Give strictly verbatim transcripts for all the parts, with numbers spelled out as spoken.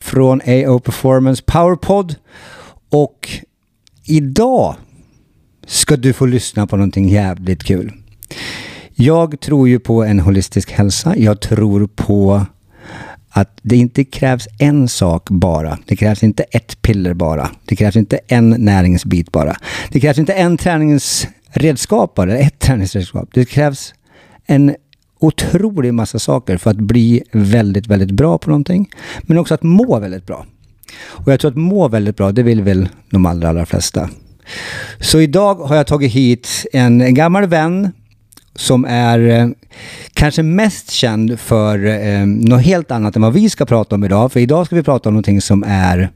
från A O Performance Powerpod. Och idag ska du få lyssna på någonting jävligt kul. Jag tror ju på en holistisk hälsa. Jag tror på att det inte krävs en sak bara. Det krävs inte ett piller bara. Det krävs inte en näringsbit bara. Det krävs inte en träningsredskap bara. Ett träningsredskap. Det krävs en otrolig massa saker för att bli väldigt, väldigt bra på någonting. Men också att må väldigt bra. Och jag tror att må väldigt bra, det vill väl de allra, allra flesta. Så idag har jag tagit hit en, en gammal vän som är eh, kanske mest känd för eh, något helt annat än vad vi ska prata om idag. För idag ska vi prata om någonting som är,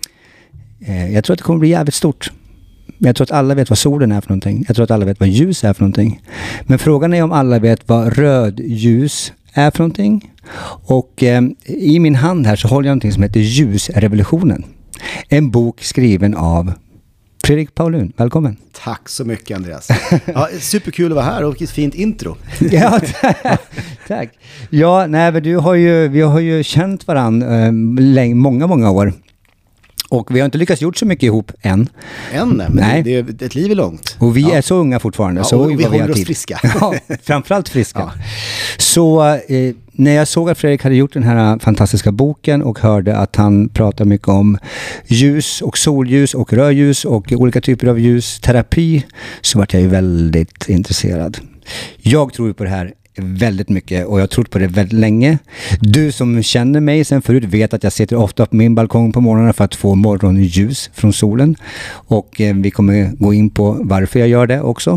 eh, jag tror att det kommer bli jävligt stort. Jag tror att alla vet vad solen är för någonting. Jag tror att alla vet vad ljus är för någonting. Men frågan är om alla vet vad röd ljus är för någonting. Och eh, i min hand här så håller jag någonting som heter Ljusrevolutionen. En bok skriven av Fredrik Paulun. Välkommen. Tack så mycket, Andreas. Ja, superkul att vara här och vilket fint intro. Ja, tack. Ja, nej, men du har ju, vi har ju känt varandra eh, länge, många, många år. Och vi har inte lyckats gjort så mycket ihop än. Än, men nej. Det, det, ett liv är långt. Och vi ja. är så unga fortfarande. Ja, så och vi håller vi oss friska. Ja, framförallt friska. Ja. Så eh, när jag såg att Fredrik hade gjort den här fantastiska boken och hörde att han pratar mycket om ljus och solljus och rödljus och olika typer av ljusterapi, så var jag ju väldigt intresserad. Jag tror på det här väldigt mycket och jag har trott på det väldigt länge. Du som känner mig sen förut vet att jag sitter ofta på min balkong på morgonen för att få morgonljus från solen, och eh, vi kommer gå in på varför jag gör det också.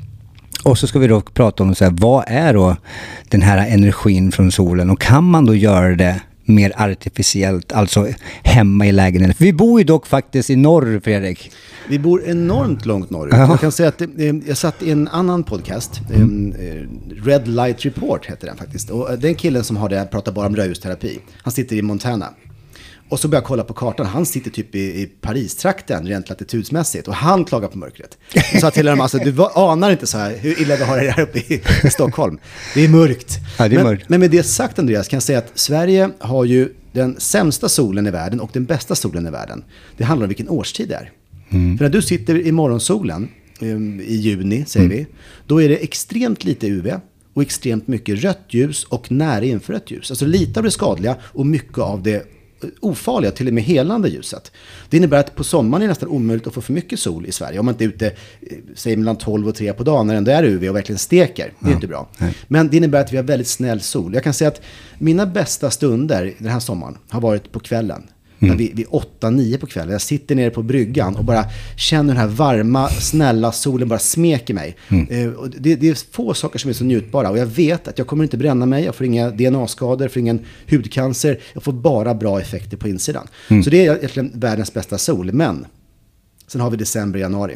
Och så ska vi då prata om så här, vad är då den här energin från solen, och kan man då göra det mer artificiellt, alltså hemma i lägenheten? För vi bor ju dock faktiskt i norr, Fredrik. Vi bor enormt långt norrut. Ja. Jag kan säga att eh, jag satt i en annan podcast, mm. eh, Red Light Report heter den faktiskt. Och den killen som har det pratar bara om rödljusterapi. Han sitter i Montana. Och så börjar jag kolla på kartan. Han sitter typ i, i Paris-trakten rent latitudsmässigt. Och han klagar på mörkret. Och sa till honom, alltså, du anar inte så här hur illa vi har det här uppe i, i Stockholm. Det är mörkt. Ja, det är men, mörkt. Men med det sagt, Andreas, kan jag säga att Sverige har ju den sämsta solen i världen och den bästa solen i världen. Det handlar om vilken årstid det är. Mm. För när du sitter i morgonsolen um, i juni, säger mm. vi, då är det extremt lite U V och extremt mycket rött ljus och nära infrarött ljus. Alltså lite av det skadliga och mycket av det ofarliga, till och med helande ljuset. Det innebär att på sommaren är det nästan omöjligt att få för mycket sol i Sverige. Om man inte är ute, säg mellan tolv och tre på dagen när det är U V och verkligen steker. Det är ja. inte bra. Nej. Men det innebär att vi har väldigt snäll sol. Jag kan säga att mina bästa stunder den här sommaren har varit på kvällen. Mm. Vid, vid åtta nio på kvällen. Jag sitter nere på bryggan och bara känner den här varma, snälla solen bara smeker mig. Mm. Eh, och det, det är få saker som är så njutbara. Och jag vet att jag kommer inte bränna mig. Jag får inga D N A-skador, jag får ingen hudcancer. Jag får bara bra effekter på insidan. Mm. Så det är egentligen världens bästa sol. Men sen har vi december, januari.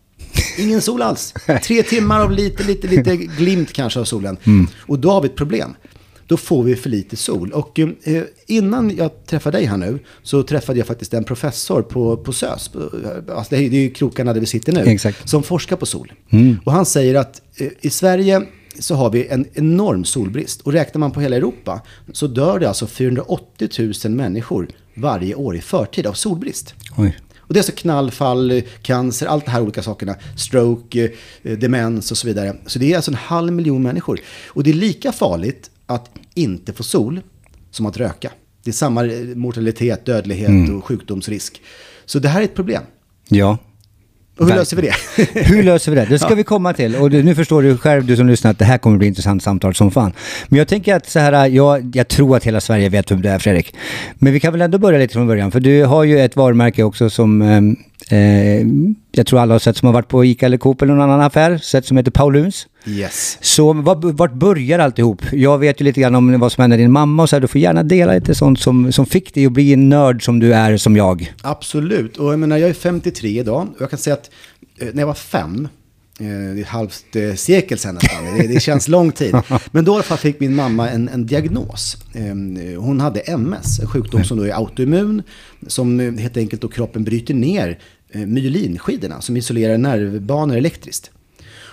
Ingen sol alls. Tre timmar av lite, lite, lite glimt kanske av solen. Mm. Och då har vi ett problem. Då får vi för lite sol. Och eh, innan jag träffade dig här nu så träffade jag faktiskt en professor på, på SÖS. Alltså det är ju krokarna där vi sitter nu. Exakt. Som forskar på sol. Mm. Och han säger att eh, i Sverige så har vi en enorm solbrist. Och räknar man på hela Europa så dör det alltså fyrahundraåttio tusen människor varje år i förtid av solbrist. Oj. Och det är så knallfall, cancer, allt det här olika sakerna. Stroke, eh, demens och så vidare. Så det är alltså en halv miljon människor. Och det är lika farligt att inte få sol som att röka. Det är samma mortalitet, dödlighet mm. och sjukdomsrisk. Så det här är ett problem. Ja. Och hur Ver- löser vi det? Hur löser vi det? Det ska ja. vi komma till. Och nu förstår du själv, du som lyssnar, att det här kommer bli intressant samtal som fan. Men jag tänker att så här, jag, jag tror att hela Sverige vet vem det är, Fredrik. Men vi kan väl ändå börja lite från början. För du har ju ett varumärke också som eh, jag tror alla har sett, som har varit på Ica eller Coop eller någon annan affär. Sett, som heter Pauluns. Yes. Så vart börjar alltihop? Jag vet ju lite grann om vad som händer din mamma och så här, du får gärna dela lite sånt som, som fick dig att bli en nörd som du är, som jag. Absolut. Och jag menar, jag är femtiotre idag och jag kan säga att eh, när jag var fem, eh, det är ett halvt eh, sekel sedan nästan, det, det känns lång tid. Men då fick min mamma en, en diagnos. Eh, hon hade M S, en sjukdom som då är autoimmun, som eh, helt enkelt då kroppen bryter ner eh, myelinskidorna som isolerar nervbanor elektriskt.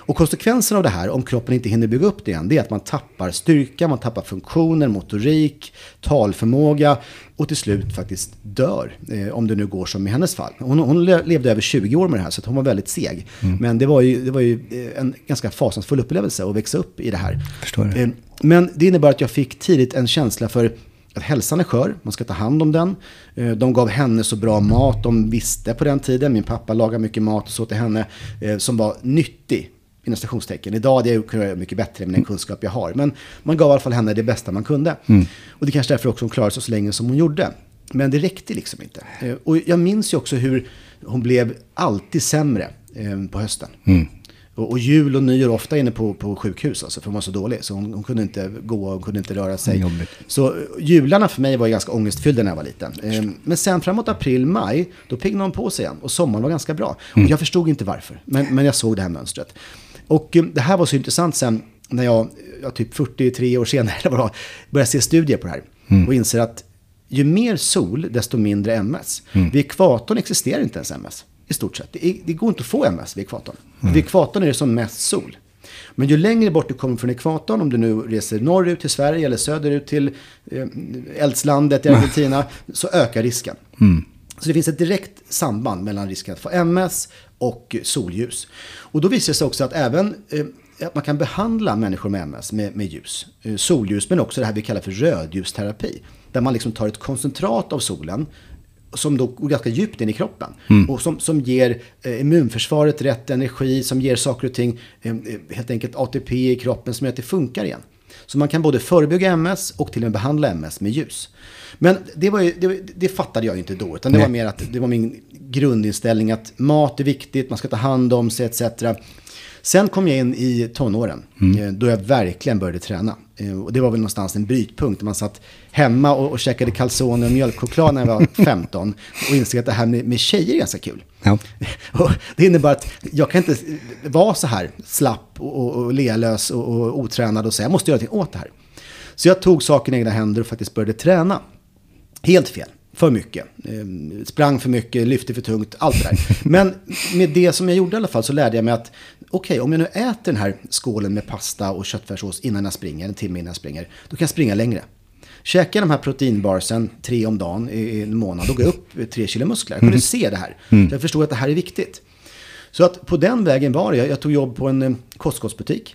Och konsekvensen av det här, om kroppen inte hinner bygga upp det igen, det är att man tappar styrka, man tappar funktioner, motorik, talförmåga och till slut faktiskt dör. Eh, om det nu går som i hennes fall. Hon, hon levde över tjugo år med det här, så att hon var väldigt seg. Mm. Men det var, ju, det var ju en ganska fasansfull upplevelse att växa upp i det här. Förstår det. Eh, men det innebar att jag fick tidigt en känsla för att hälsan är skör, man ska ta hand om den. De gav henne så bra mat, de visste på den tiden. Min pappa lagade mycket mat och så till henne som var nyttig, inom stationstecken. Idag är det jag mycket bättre med den kunskap jag har. Men man gav i alla fall henne det bästa man kunde. Mm. Och det kanske därför också hon klarade sig så länge som hon gjorde. Men det räckte liksom inte. Och jag minns ju också hur hon blev alltid sämre på hösten. Mm. Och, och jul och nyår ofta inne på, på sjukhus, alltså, för hon var så dålig. Så hon, hon kunde inte gå, hon kunde inte röra sig. Jobbigt. Så jularna för mig var ganska ångestfyllda när jag var liten. Ehm, men sen framåt april, maj, då piggade hon på sig igen. Och sommaren var ganska bra. Mm. Och jag förstod inte varför, men, men jag såg det här mönstret. Och um, det här var så intressant sen när jag, jag typ fyrtiotre år senare började se studier på det här. Mm. Och inser att ju mer sol, desto mindre M S. Mm. Vid ekvatorn existerar inte ens M S. I stort sett. Det, är, det går inte att få M S vid ekvatorn. Mm. Vid ekvatorn är det som mest sol. Men ju längre bort du kommer från ekvatorn, om du nu reser norrut till Sverige eller söderut till eh, eldslandet i Argentina, mm. så ökar risken. Mm. Så det finns ett direkt samband mellan risken att få M S och solljus. Och då visar det sig också att även eh, att man kan behandla människor med M S med, med ljus. Eh, solljus, men också det här vi kallar för rödljusterapi. Där man liksom tar ett koncentrat av solen som då går ganska djupt in i kroppen. Mm. Och som, som ger eh, immunförsvaret rätt energi, som ger saker och ting, eh, helt enkelt A T P i kroppen som gör att det funkar igen. Så man kan både förebygga M S och till och med behandla M S med ljus. Men det, var ju, det, det fattade jag ju inte då, utan det Nej. var mer att det var min grundinställning att mat är viktigt, man ska ta hand om sig et cetera. Sen kom jag in i tonåren, mm. då jag verkligen började träna. Och det var väl någonstans en brytpunkt där man satt hemma och, och käkade calzone och mjölkchoklad när jag var femton och insåg att det här med, med tjejer är ganska kul. Ja. Och det innebär att jag kan inte vara så här slapp och, och, och lealös och, och otränad och säga jag måste göra någonting åt det här. Så jag tog saken i egna händer och faktiskt började träna. Helt fel. För mycket. Sprang för mycket, lyfte för tungt, allt det där. Men med det som jag gjorde i alla fall så lärde jag mig att okej, okay, om jag nu äter den här skålen med pasta och köttfärssås innan jag springer, en timme innan jag springer, då kan jag springa längre. Käkar de här proteinbarsen tre om dagen i en månad, då går jag upp tre kilo muskler. Jag kunde mm. se det här. Mm. Jag förstod att det här är viktigt. Så att på den vägen var jag. Jag tog jobb på en kostkostbutik.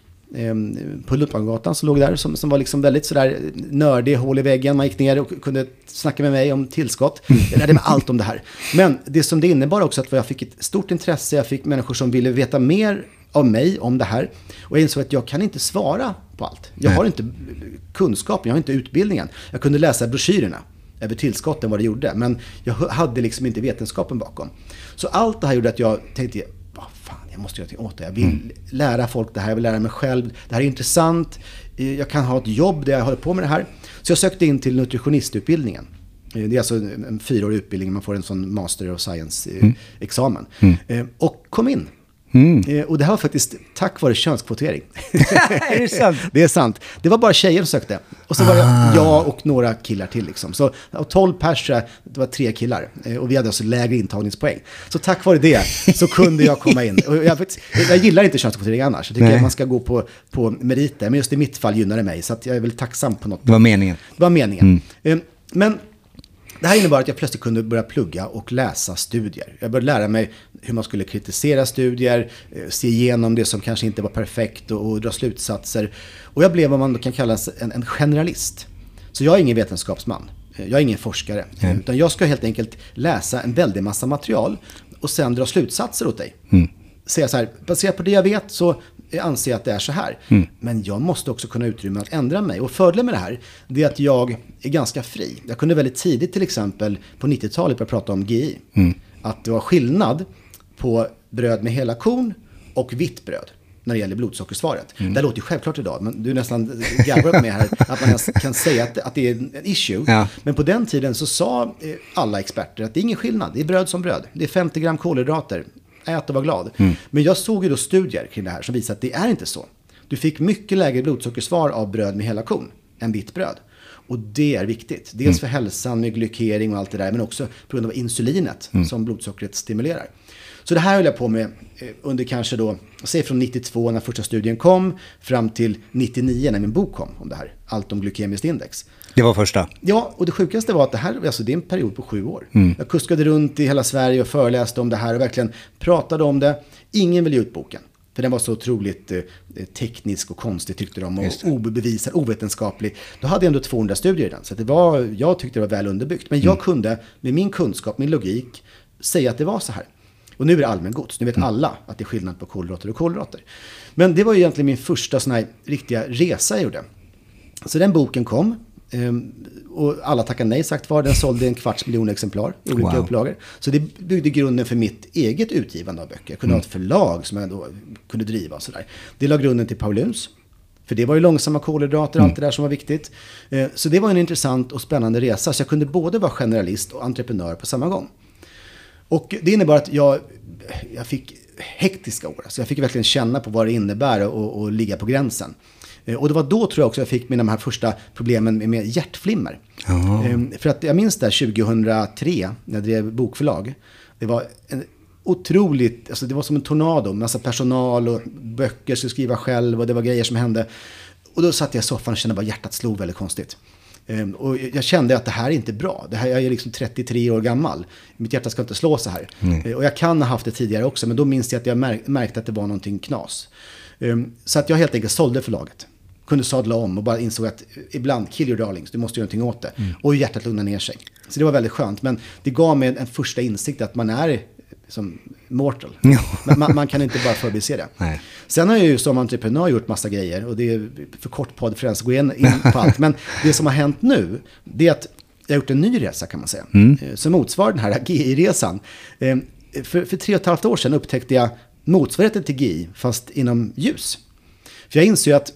På Luppangatan så låg där som, som var liksom väldigt sådär nördig, hål i väggen. Man gick ner och kunde snacka med mig om tillskott. Jag lärde mig allt om det här. Men det som det innebar också att jag fick ett stort intresse. Jag fick människor som ville veta mer av mig om det här. Och jag insåg att jag kan inte svara på allt. Jag har inte kunskapen, jag har inte utbildningen. Jag kunde läsa broschyrerna över tillskotten, vad det gjorde. Men jag hade liksom inte vetenskapen bakom. Så allt det här gjorde att jag tänkte, vad fan, jag måste göra något åt det. Jag vill mm. lära folk det här, jag vill lära mig själv. Det här är intressant. Jag kan ha ett jobb där jag håller på med det här. Så jag sökte in till nutritionistutbildningen. Det är alltså en fyraårig utbildning. Man får en sån Master of Science-examen. Mm. Mm. Och kom in. Mm. Och det här var faktiskt tack vare könskvotering. Är det sant? Det är sant. Det var bara tjejer som sökte. Och så var det ah. jag och några killar till. Liksom. Så av tolv personer, det var tre killar. Och vi hade alltså lägre intagningspoäng. Så tack vare det så kunde jag komma in. Och jag, jag gillar inte könskvotering annars. Jag tycker Nej. att man ska gå på, på meriter. Men just i mitt fall gynnar det mig. Så att jag är väl tacksam på något. Det var meningen. Det var meningen. Mm. Men det här innebar att jag plötsligt kunde börja plugga och läsa studier. Jag började lära mig hur man skulle kritisera studier, se igenom det som kanske inte var perfekt och, och dra slutsatser. Och jag blev vad man kan kalla en, en generalist. Så jag är ingen vetenskapsman, jag är ingen forskare. Mm. Utan jag ska helt enkelt läsa en väldig massa material och sen dra slutsatser åt dig. Mm. Säga så här, baserat på det jag vet så anser jag att det är så här. Mm. Men jag måste också kunna utrymma att ändra mig. Och fördelen med det här, det är att jag är ganska fri. Jag kunde väldigt tidigt till exempel på nittiotalet börja prata om G I. Mm. Att det var skillnad på bröd med hela korn och vitt bröd när det gäller blodsockersvaret. Mm. Det låter ju självklart idag, men du är nästan garvar med här att man kan säga att, att det är en issue. Ja. Men på den tiden så sa alla experter att det är ingen skillnad. Det är bröd som bröd. Det är femtio gram kolhydrater. Ät och var glad. Mm. Men jag såg ju då studier kring det här som visar att det är inte så. Du fick mycket lägre blodsockersvar av bröd med hela korn än vitt bröd. Och det är viktigt. Dels mm. för hälsan med glykering och allt det där, men också på grund av insulinet mm. som blodsockret stimulerar. Så det här höll jag på med under kanske då, säg från nittiotvå när första studien kom, fram till nittionio när min bok kom om det här. Allt om glykemiskt index. Det var första. Ja, och det sjukaste var att det här, alltså det är en period på sju år. Mm. Jag kuskade runt i hela Sverige och föreläste om det här och verkligen pratade om det. Ingen ville ge ut boken. För den var så otroligt eh, teknisk och konstig tyckte de. Och obevisad, ovetenskaplig. Då hade jag ändå tvåhundra studier i den. Så det var, jag tyckte det var väl underbyggt. Men jag mm. kunde med min kunskap, min logik, säga att det var så här. Och nu är det allmängods. Nu vet mm. alla att det är skillnad på kolhydrater och kolhydrater. Men det var ju egentligen min första sån här riktiga resa jag gjorde. Så den boken kom. Um, och alla tackade nej sagt var. Den sålde en kvarts miljon exemplar i olika wow. upplagor. Så det byggde grunden för mitt eget utgivande av böcker. Jag kunde mm. ha ett förlag som jag då kunde driva och sådär. Det la grunden till Pauluns. För det var ju långsamma kolhydrater och mm. allt det där som var viktigt. Uh, så det var en intressant och spännande resa. Så jag kunde både vara generalist och entreprenör på samma gång. Och det innebar att jag, jag fick hektiska år. Så jag fick verkligen känna på vad det innebär och, och ligga på gränsen. Och det var då tror jag också jag fick mina de här första problemen med, med hjärtflimmer. Oh. För att jag minns där tjugohundratre när jag drev bokförlag. Det var en otroligt, alltså det var som en tornado. Massa personal och böcker skulle skriva själv och det var grejer som hände. Och då satt jag i soffan och kände bara hjärtat slog väldigt konstigt. Och jag kände att det här är inte bra. Det här, jag är liksom trettiotre år gammal. Mitt hjärta ska inte slå så här. Mm. Och jag kan ha haft det tidigare också. Men då minns jag att jag märk, märkte att det var någonting knas. Så att jag helt enkelt sålde förlaget. Kunde sadla om och bara insåg att ibland, kill your darlings, du måste göra någonting åt det. Mm. Och hjärtat lugnar ner sig. Så det var väldigt skönt. Men det gav mig en första insikt att man är som mortal. Men man, man kan inte bara förbise det. Nej. Sen har jag ju som entreprenör gjort massa grejer. Och det är för kort podd för att gå in, in på allt. Men det som har hänt nu, det är att jag har gjort en ny resa kan man säga. Mm. Som motsvarar den här G I-resan. För, för tre och ett halvt år sedan upptäckte jag motsvarigheten till G I, fast inom ljus. För jag inser ju att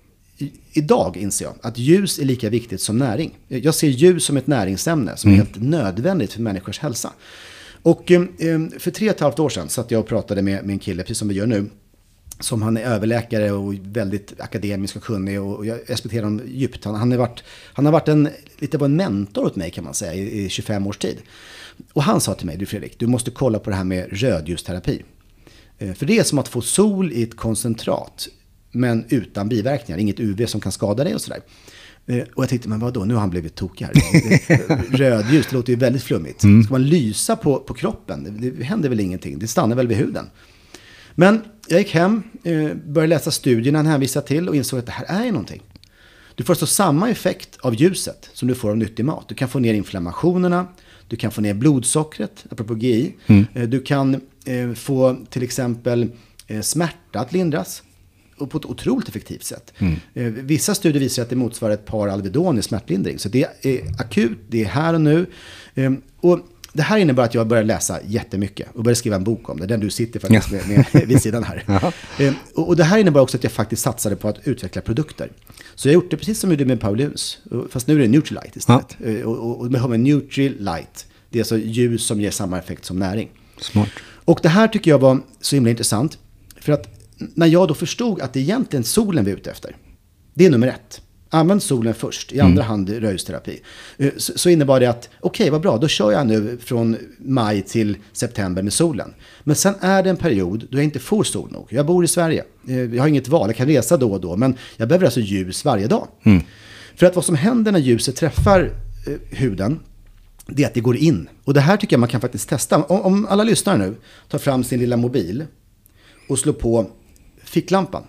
idag inser jag att ljus är lika viktigt som näring. Jag ser ljus som ett näringsämne som mm. är helt nödvändigt för människors hälsa. Och eh, för tre och ett halvt år sedan satt jag och pratade med min kille, precis som vi gör nu. Som han är överläkare och väldigt akademisk och kunnig och jag respekterar honom djupt. Han, han, har varit, han har varit en, lite av en mentor åt mig kan man säga i, i tjugofem års tid. Och han sa till mig, du Fredrik, du måste kolla på det här med rödljusterapi. Eh, för det är som att få sol i ett koncentrat. Men utan biverkningar, inget U V som kan skada dig och sådär. Eh, och jag tänkte, men vadå, nu har han blivit tokig här. Rödljus, det låter ju väldigt flummigt. Mm. Ska man lysa på, på kroppen? Det, det händer väl ingenting, det stannar väl vid huden. Men jag gick hem, eh, började läsa studierna han hänvisade till och insåg att det här är någonting. Du får så samma effekt av ljuset som du får av nyttig mat. Du kan få ner inflammationerna, du kan få ner blodsockret, apropå G I. Mm. Eh, du kan eh, få till exempel eh, smärta att lindras. Och på ett otroligt effektivt sätt. Mm. Eh, vissa studier visar att det motsvarar ett par Alvedon i smärtlindring. Så det är akut, det är här och nu. Eh, och det här innebär att jag börjar läsa jättemycket. Och börjar skriva en bok om det. Den du sitter faktiskt ja. med, med vid sidan här. eh, och, och det här innebär också att jag faktiskt satsade på att utveckla produkter. Så jag har gjort det precis som jag gjorde med Pauluns. Fast nu är det Nutrilite istället. Ja. Eh, och, och, och vi har med Nutrilite. Det är alltså ljus som ger samma effekt som näring. Smart. Och det här tycker jag var så himla intressant. För att när jag då förstod att det egentligen solen vi är ute efter. Det är nummer ett. Använd solen först, i andra mm. hand röjsterapi. Så, så innebar det att, okej okay, vad bra, då kör jag nu från maj till september med solen. Men sen är det en period då jag inte får sol nog. Jag bor i Sverige, jag har inget val, jag kan resa då och då. Men jag behöver alltså ljus varje dag. Mm. För att vad som händer när ljuset träffar eh, huden, det är att det går in. Och det här tycker jag man kan faktiskt testa. Om, om alla lyssnar nu, tar fram sin lilla mobil och slår på ficklampan.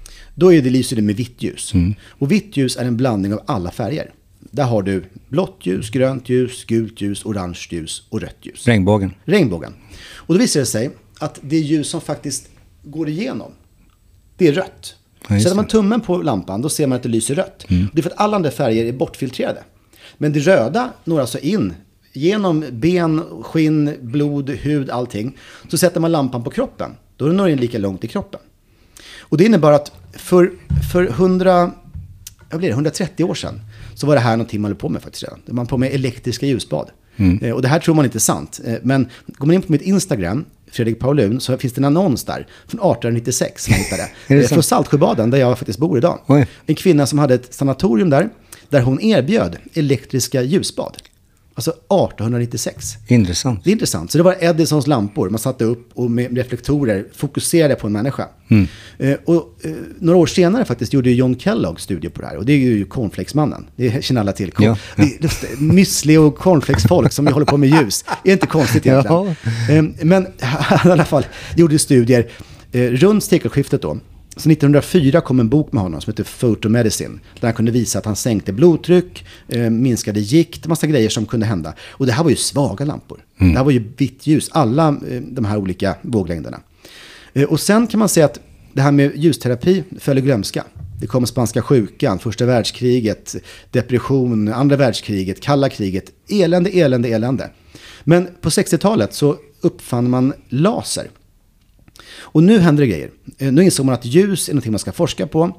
Då är det lyser det med vitt ljus. Mm. Och vitt ljus är en blandning av alla färger. Där har du blått ljus, grönt ljus, gult ljus, orange ljus och rött ljus. Regnbågen. Regnbågen. Och då visar det sig att det ljus som faktiskt går igenom, det är rött. Ja, sätter man tummen på lampan, då ser man att det lyser rött. Mm. Det är för att alla andra färger är bortfiltrerade. Men det röda når alltså in genom ben, skinn, blod, hud, allting. Så sätter man lampan på kroppen, då når den lika långt i kroppen. Och det innebär att för, för hundra, vad blir det, hundratrettio år sedan så var det här någonting man höll på med faktiskt redan. Man på med elektriska ljusbad. Mm. Eh, och det här tror man inte är sant. Eh, men går man in på mitt Instagram, Fredrik Paulun, så finns det en annons där från arton nittiosex som jag hittade. Är det Från Saltsjöbaden, där jag faktiskt bor idag. Oj. En kvinna som hade ett sanatorium där, där hon erbjöd elektriska ljusbad. Alltså arton nittiosex. Intressant. Det är intressant. Så det var Edisons lampor. Man satte upp och med reflektorer fokuserade på en människa. Mm. Eh, och eh, några år senare faktiskt gjorde John Kellogg studier på det här. Och det är ju cornflakesmannen. Det känner alla till. Corn- ja, ja. Det, just det, müsli och cornflakesfolk som håller på med ljus. Det är inte konstigt egentligen. Eh, men i alla fall gjorde studier eh, runt sekelskiftet då. Så nittonhundrafyra kom en bok med honom som heter Photomedicine, där han kunde visa att han sänkte blodtryck, eh, minskade gikt, massa grejer som kunde hända. Och det här var ju svaga lampor. Mm. Det här var ju vitt ljus, alla eh, de här olika våglängderna. Eh, och sen kan man säga att det här med ljusterapi följer glömska. Det kom spanska sjukan, första världskriget, depression, andra världskriget, kalla kriget, elände, elände, elände. Men på sextiotalet så uppfann man laser. Och nu händer det grejer. Nu insåg man att ljus är något man ska forska på.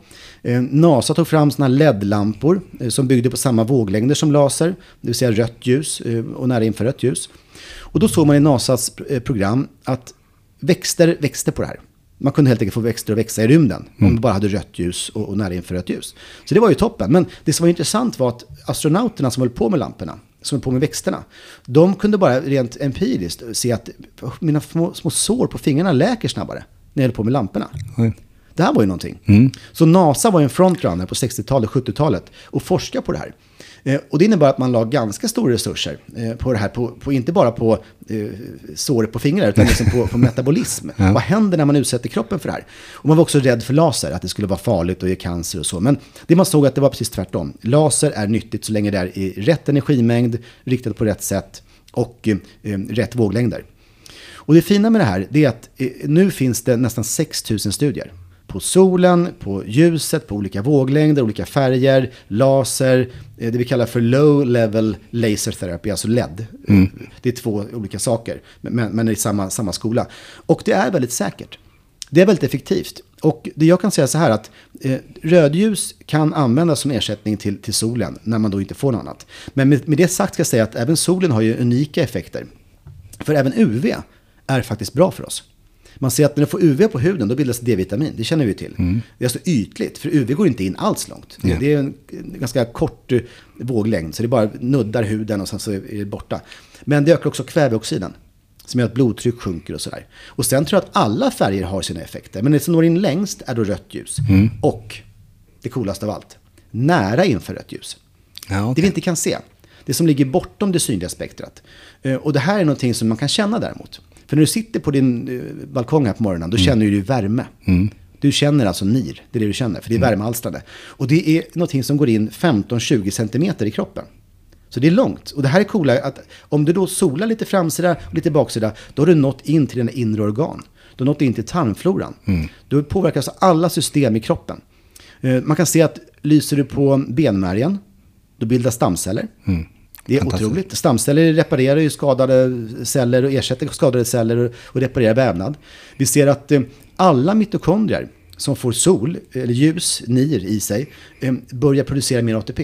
NASA tog fram såna L E D-lampor som byggde på samma våglängder som laser, det vill säga rött ljus och nära infrarött ljus. Och då såg man i NASAs program att växter växte på det här. Man kunde helt enkelt få växter att växa i rymden mm. om man bara hade rött ljus och, och nära infrarött ljus. Så det var ju toppen. Men det som var intressant var att astronauterna som höll på med lamporna, som höll på med växterna, de kunde bara rent empiriskt se att mina små, små sår på fingrarna läker snabbare när jag höll på med lamporna. Mm. Det här var ju någonting. Mm. Så NASA var en frontrunner på sextiotalet och sjuttiotalet och forskade på det här. Eh, och det innebar att man la ganska stora resurser eh, på det här, på, på, inte bara på eh, sår på fingrar utan liksom på, på metabolism. Ja. Vad händer när man utsätter kroppen för det här? Och man var också rädd för laser, att det skulle vara farligt och ge cancer och så. Men det man såg att det var precis tvärtom. Laser är nyttigt så länge det är i rätt energimängd, riktat på rätt sätt och eh, rätt våglängder. Och det fina med det här är att eh, nu finns det nästan sex tusen studier. På solen, på ljuset, på olika våglängder, olika färger, laser, det vi kallar för low level laser therapy, alltså L E D. Mm. Det är två olika saker, men, men i samma, samma skola. Och det är väldigt säkert. Det är väldigt effektivt. Och det jag kan säga så här att eh, rödljus kan användas som ersättning till, till solen när man då inte får något annat. Men med, med det sagt ska jag säga att även solen har ju unika effekter. För även U V är faktiskt bra för oss. Man ser att när du får U V på huden, då bildas D-vitamin. Det känner vi till. Mm. Det är alltså ytligt, för U V går inte in alls långt. Det, yeah. det är en, en ganska kort uh, våglängd, så det bara nuddar huden och sen så är det borta. Men det ökar också kväveoxiden, som gör att blodtryck sjunker och sådär. Och sen tror jag att alla färger har sina effekter. Men det som når in längst är då rött ljus. Mm. Och det coolaste av allt, nära infrarött ljus. Ja, okay. Det vi inte kan se. Det som ligger bortom det synliga spektrat. Uh, och det här är någonting som man kan känna däremot. För när du sitter på din uh, balkong här på morgonen, då mm. känner du värme. Mm. Du känner alltså nir, det är det du känner, för det är mm. värmealstrande. Och det är någonting som går in femton till tjugo centimeter i kroppen. Så det är långt. Och det här är coola, att om du då solar lite framsida och lite baksida, då har du nått in till dina inre organ. Du har nått in till tarmfloran. Mm. Du påverkar alltså alla system i kroppen. Uh, man kan se att lyser du på benmärgen, då bildas stamceller. Mm. Det är otroligt. Stamceller reparerar ju skadade celler och ersätter skadade celler och, och reparerar vävnad. Vi ser att eh, alla mitokondrier som får sol eller ljus, nir i sig, eh, börjar producera mer A T P.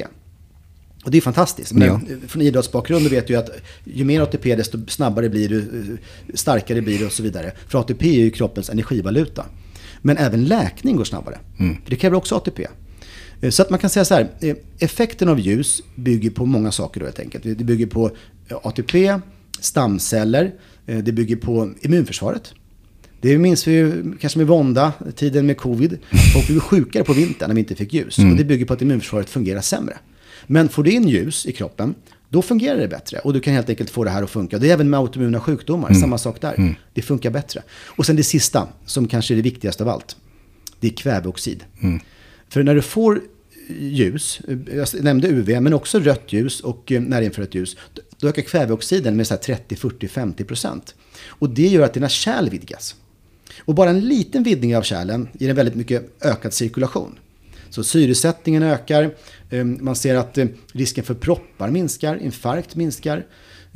Och det är fantastiskt. Men ja. Från idrottsbakgrund vet ju att ju mer A T P desto snabbare blir du, starkare blir du och så vidare. För A T P är ju kroppens energivaluta. Men även läkning går snabbare. Mm. För det kräver också A T P. Så att man kan säga så här, effekten av ljus bygger på många saker då helt enkelt. Det bygger på A T P, stamceller, det bygger på immunförsvaret. Det minns vi ju kanske med vånda, tiden med covid. Folk blev sjukare på vintern när vi inte fick ljus. Mm. Och det bygger på att immunförsvaret fungerar sämre. Men får du in ljus i kroppen, då fungerar det bättre. Och du kan helt enkelt få det här att funka. Det är även med autoimmuna sjukdomar, mm. samma sak där. Mm. Det funkar bättre. Och sen det sista, som kanske är det viktigaste av allt. Det är kväveoxid. Mm. För när du får ljus, jag nämnde U V, men också rött ljus och närinfrarött ljus, då ökar kväveoxiden med så här trettio, fyrtio, femtio procent. Och det gör att dina kärl vidgas. Och bara en liten vidgning av kärlen ger en väldigt mycket ökad cirkulation. Så syresättningen ökar, man ser att risken för proppar minskar, infarkt minskar,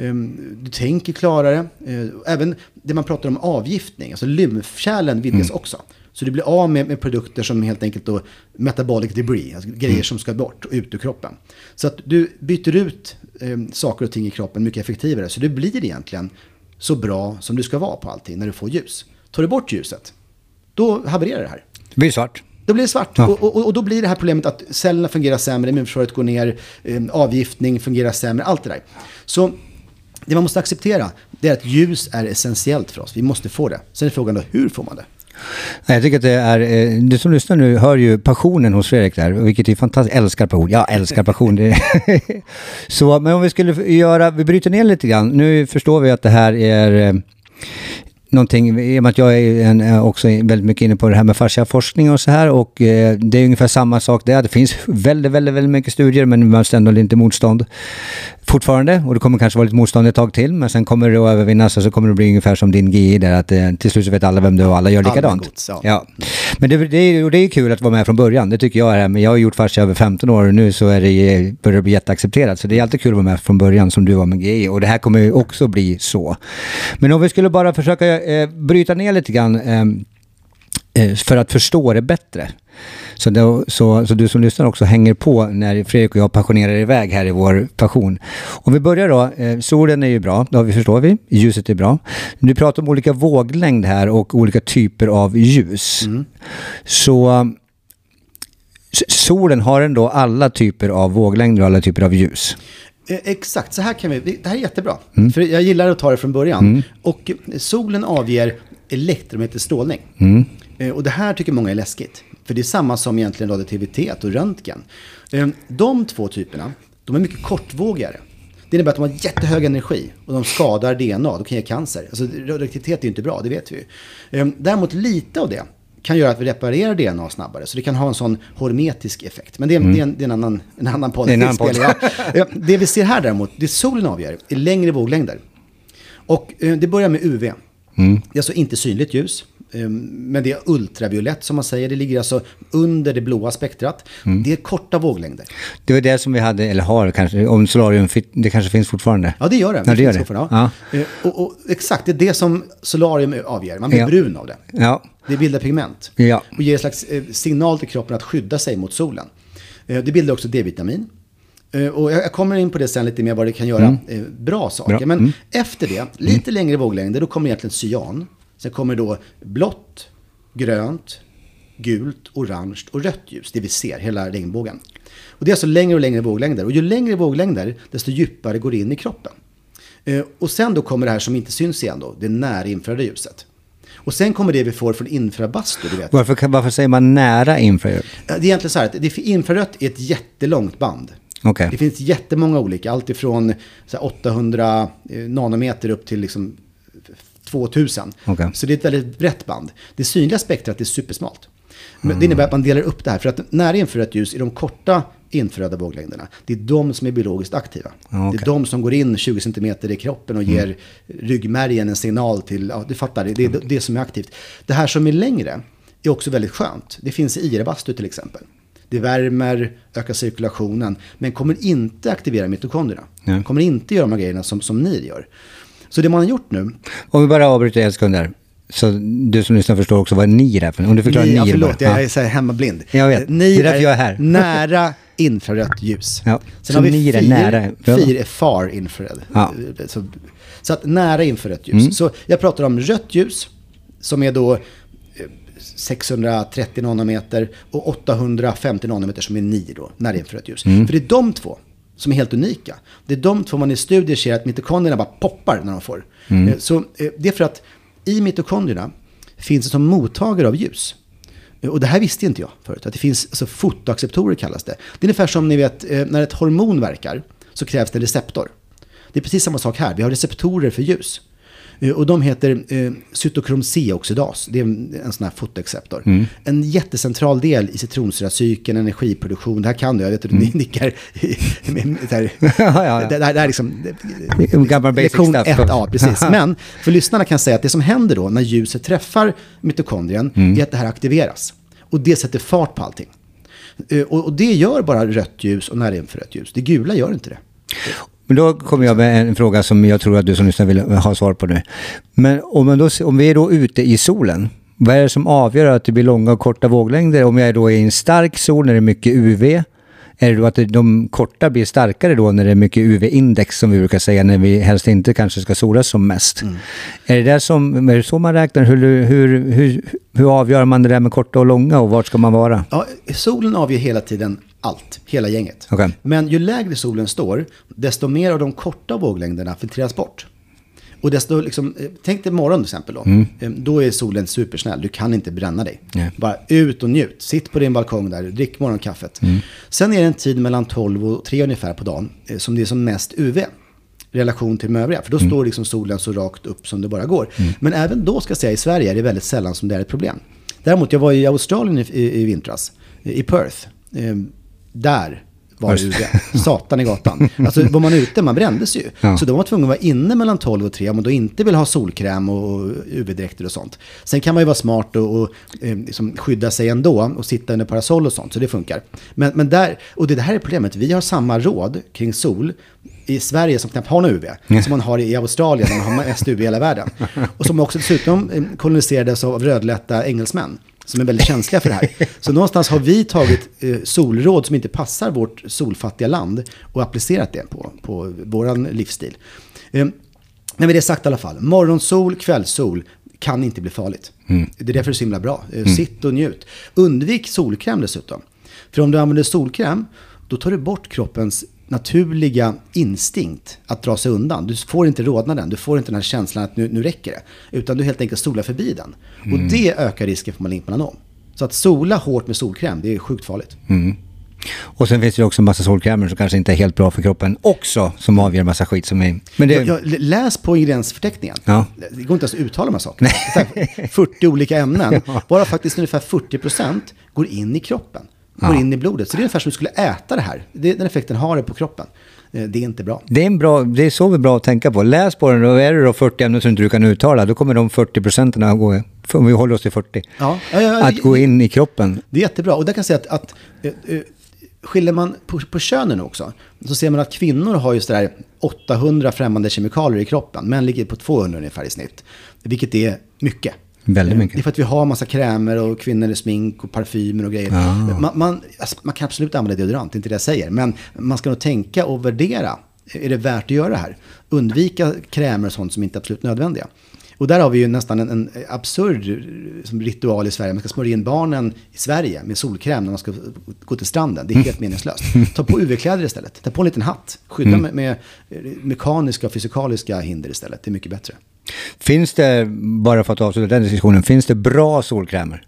du tänker klarare. Även det man pratar om avgiftning, alltså lymfkärlen vidgas mm. också. Så du blir av med, med produkter som helt enkelt då metabolic debris, alltså grejer mm. som ska bort och ut ur kroppen. Så att du byter ut eh, saker och ting i kroppen mycket effektivare. Så det blir egentligen så bra som du ska vara på allting när du får ljus. Tar du bort ljuset, då havererar det här. Det blir svart. Då blir det svart. Ja. Och, och, och då blir det här problemet att cellerna fungerar sämre, immunförsvaret går ner, eh, avgiftning fungerar sämre, allt det där. Så det man måste acceptera, det är att ljus är essentiellt för oss. Vi måste få det. Sen är frågan då, hur får man det? Jag tycker att det är, du som lyssnar nu hör ju passionen hos Fredrik där, vilket är fantastiskt. Älskar passion. Jag älskar passion. Det så, men om vi skulle göra, vi bryter ner lite grann. Nu förstår vi att det här är någonting, i och med att jag är en, också väldigt mycket inne på det här med fasciaforskning och så här, och eh, det är ungefär samma sak där. Det finns väldigt, väldigt, väldigt mycket studier, men man möts ändå lite motstånd fortfarande, och det kommer kanske vara lite motstånd ett tag till, men sen kommer det att övervinnas, och så kommer det bli ungefär som din G I där, att eh, till slut så vet alla vem du är och alla gör likadant. Gods, ja. Ja. Men det, det, är, det är kul att vara med från början, det tycker jag är, men jag har gjort fascia över femton år och nu så är det, börjar det bli jätteaccepterat, så det är alltid kul att vara med från början som du var med G I, och det här kommer ju också bli så. Men om vi skulle bara försöka eh, bryta ner lite grann eh, eh, för att förstå det bättre. Så, då, så, så du som lyssnar också hänger på när Fredrik och jag passionerar iväg här i vår passion. Om vi börjar då, eh, solen är ju bra, då vi förstår vi, ljuset är bra. Du pratar om olika våglängd här och olika typer av ljus. Mm. Så solen har ändå alla typer av våglängder och alla typer av ljus. Exakt, så här kan vi, det här är jättebra. Mm. För jag gillar att ta det från början. Mm. Och solen avger elektromagnetisk strålning. Mm. Och det här tycker många är läskigt. För det är samma som egentligen radioaktivitet och röntgen. De två typerna, de är mycket kortvågigare. Det innebär att de har jättehög energi och de skadar D N A, de kan ge cancer. Alltså radioaktivitet är inte bra, det vet vi ju. Däremot lite av det kan göra att vi reparerar D N A snabbare. Så det kan ha en sån hormetisk effekt. Men det är, mm. det är, en, det är en annan, en annan podd. Det, en annan podd. Ja. Det vi ser här däremot, det solen avgör, är längre våglängder. Och det börjar med U V. Mm. Det är alltså inte synligt ljus. Men det är ultraviolett som man säger. Det ligger alltså under det blåa spektrat. Mm. Det är korta våglängder. Det var det som vi hade, eller har kanske, om solarium, det kanske finns fortfarande. Ja, det gör det. Ja, det, gör det. Ja. Och, och exakt, det är det som solarium avger. Man blir ja. brun av det. Ja. Det bildar pigment. Ja. Och ger en slags signal till kroppen att skydda sig mot solen. Det bildar också D-vitamin. Och jag kommer in på det sen lite mer vad det kan göra mm. bra saker. Bra. Men mm. efter det, lite mm. längre våglängder, då kommer egentligen cyan. Sen kommer då blått, grönt, gult, orange och rött ljus. Det vi ser, hela regnbågen. Och det är alltså längre och längre våglängder. Och ju längre våglängder, desto djupare går det in i kroppen. Och sen då kommer det här som inte syns igen då. Det nära infraröda ljuset. Och sen kommer det vi får från infrabastu, du vet. Varför, varför säger man nära infrarött? Det är egentligen så här att det, infrarött är ett jättelångt band. Okay. Det finns jättemånga olika. Allt ifrån så här, åttahundra nanometer upp till liksom tvåtusen. Okay. Så det är ett väldigt brett band. Det synliga spektrat är supersmalt. Men mm. det innebär att man delar upp det här. För att nära infrarött ljus är de korta infraröda våglängderna. Det är de som är biologiskt aktiva. Okay. Det är de som går in tjugo centimeter i kroppen och ger mm. ryggmärgen en signal till, ja du fattar, det, det är mm. det som är aktivt. Det här som är längre är också väldigt skönt. Det finns i IRA-bastu till exempel. Det värmer, ökar cirkulationen, men kommer inte aktivera mitokondrierna. Ja. Kommer inte göra de här grejerna som, som ni gör. Så det man har gjort nu... Om vi bara avbryter en sekund där. Så du som lyssnar förstår också vad NIR är för. Om du förklarar NIR. Ja, förlåt, jag är så här hemmablind. Jag vet, NIR det är därför jag är här. Nära infrarött ljus. Ja. Sen har vi NIR är FIR, nära. FIR är far infrared. Ja. Så, så att nära infrarött ljus. Mm. Så jag pratar om rött ljus som är då sexhundratrettio nanometer och åttahundrafemtio nanometer som är NIR då, nära infrarött ljus. Mm. För det är de två som är helt unika. Det är de två man i studier ser att mitokondrierna bara poppar när de får. Mm. Så det är för att i mitokondrierna finns det som mottagare av ljus. Och det här visste inte jag förut. Att det finns alltså, fotoacceptorer kallas det. Det är ungefär som ni vet, när ett hormon verkar så krävs det en receptor. Det är precis samma sak här. Vi har receptorer för ljus. Och de heter eh, cytokrom C-oxidas. Det är en, en sån här fotoacceptor. Mm. En jättecentral del i citronsyracykeln, energiproduktion. Det här kan du, jag vet att du mm. nickar. där, ja, ja, ja. Det, det här är liksom lektion ett A, precis. Men för lyssnarna kan jag säga att det som händer då när ljuset träffar mitokondrien mm. är att det här aktiveras. Och det sätter fart på allting. Och, och det gör bara rött ljus och nära infrarött ljus. Det gula gör inte det. Men då kommer jag med en fråga som jag tror att du som lyssnar vill ha svar på nu. Men om, man då, om vi är då ute i solen, vad är det som avgör att det blir långa och korta våglängder? Om jag är då i en stark sol när det är mycket U V, Är det då att de korta blir starkare då när det är mycket U V-index som vi brukar säga, när vi helst inte kanske ska solas som mest? Mm. Är det där som, är det så man räknar? Hur, hur, hur, hur avgör man det där med korta och långa och vart ska man vara? Ja, solen avgör hela tiden allt, hela gänget. Okay. Men ju lägre solen står, desto mer av de korta våglängderna filtreras bort. Och desto, liksom, tänk dig morgon till exempel då. Mm. Då är solen supersnäll. Du kan inte bränna dig. Yeah. Bara ut och njut. Sitt på din balkong där. Drick morgonkaffet. Mm. Sen är det en tid mellan tolv och tre ungefär på dagen som det är som mest U V. Relation till de övriga. För då mm. står liksom solen så rakt upp som det bara går. Mm. Men även då ska jag säga i Sverige är det väldigt sällan som det är ett problem. Däremot, jag var i Australien i, i, i vintras. I Perth. Där var det U V. Satan i gatan. Alltså var man ute, man brändes ju. Ja. Så då var man tvungen att vara inne mellan tolv och tre om man då inte vill ha solkräm och U V-dräkter och sånt. Sen kan man ju vara smart och, och eh, liksom skydda sig ändå och sitta under parasoll och sånt, så det funkar. Men, men där, och det här är problemet, vi har samma råd kring sol i Sverige som knappt har någon U V, mm. som man har i Australien, där man har mest U V i hela världen. Och som också dessutom koloniserades av rödlätta engelsmän som är väldigt känsliga för det här. Så någonstans har vi tagit eh, solråd som inte passar vårt solfattiga land och applicerat det på, på våran livsstil. Eh, men med det sagt i alla fall, morgonsol, kvällssol kan inte bli farligt. Mm. Det är därför det är så himla bra. Eh, mm. Sitt och njut. Undvik solkräm dessutom. För om du använder solkräm, då tar du bort kroppens naturliga instinkt att dra sig undan. Du får inte rodnaden, du får inte den här känslan att nu, nu räcker det. Utan du helt enkelt solar förbi den. Mm. Och det ökar risken för malignt melanom. Så att sola hårt med solkräm, det är sjukt farligt. Mm. Och sen finns det också en massa solkrämer som kanske inte är helt bra för kroppen också, som avger en massa skit som är... Men det... jag, jag, läs på ingrediensförteckningen. Ja. Det går inte ens att uttala de här sakerna. fyrtio olika ämnen. Ja. Bara faktiskt ungefär fyrtio procent går in i kroppen. Går ja. in i blodet. Så det är ungefär som du skulle äta det här. Det, den effekten har det på kroppen. Det är inte bra. Det är, en bra, det är så bra att tänka på. Läs på den, och är det då fyrtio ämnen som du kan uttala, då kommer de fyrtio procenten att gå, om vi håller oss till fyrtio, ja. Ja, ja, ja, att gå in i kroppen. Det är jättebra. Och där kan jag säga att, att uh, skiljer man på, på könen också, så ser man att kvinnor har just det där åttahundra främmande kemikalier i kroppen. Män ligger på tvåhundra ungefär i snitt. Vilket är mycket. Väldigt mycket. Det är för att vi har massa krämer och kvinnor i smink och parfymer och grejer. Ah. Man, man, alltså, man kan absolut använda deodorant, det är inte det jag säger. Men man ska nog tänka och värdera. Är det värt att göra det här? Undvika krämer och sånt som inte är absolut nödvändiga. Och där har vi ju nästan en, en absurd som ritual i Sverige. Man ska smörja in barnen i Sverige med solkräm när man ska gå till stranden. Det är helt meningslöst. Ta på U V-kläder istället. Ta på en liten hatt. Skydda mm. med, med mekaniska och fysikaliska hinder istället. Det är mycket bättre. Finns det, bara för att avsluta den diskussionen, finns det bra solkrämer?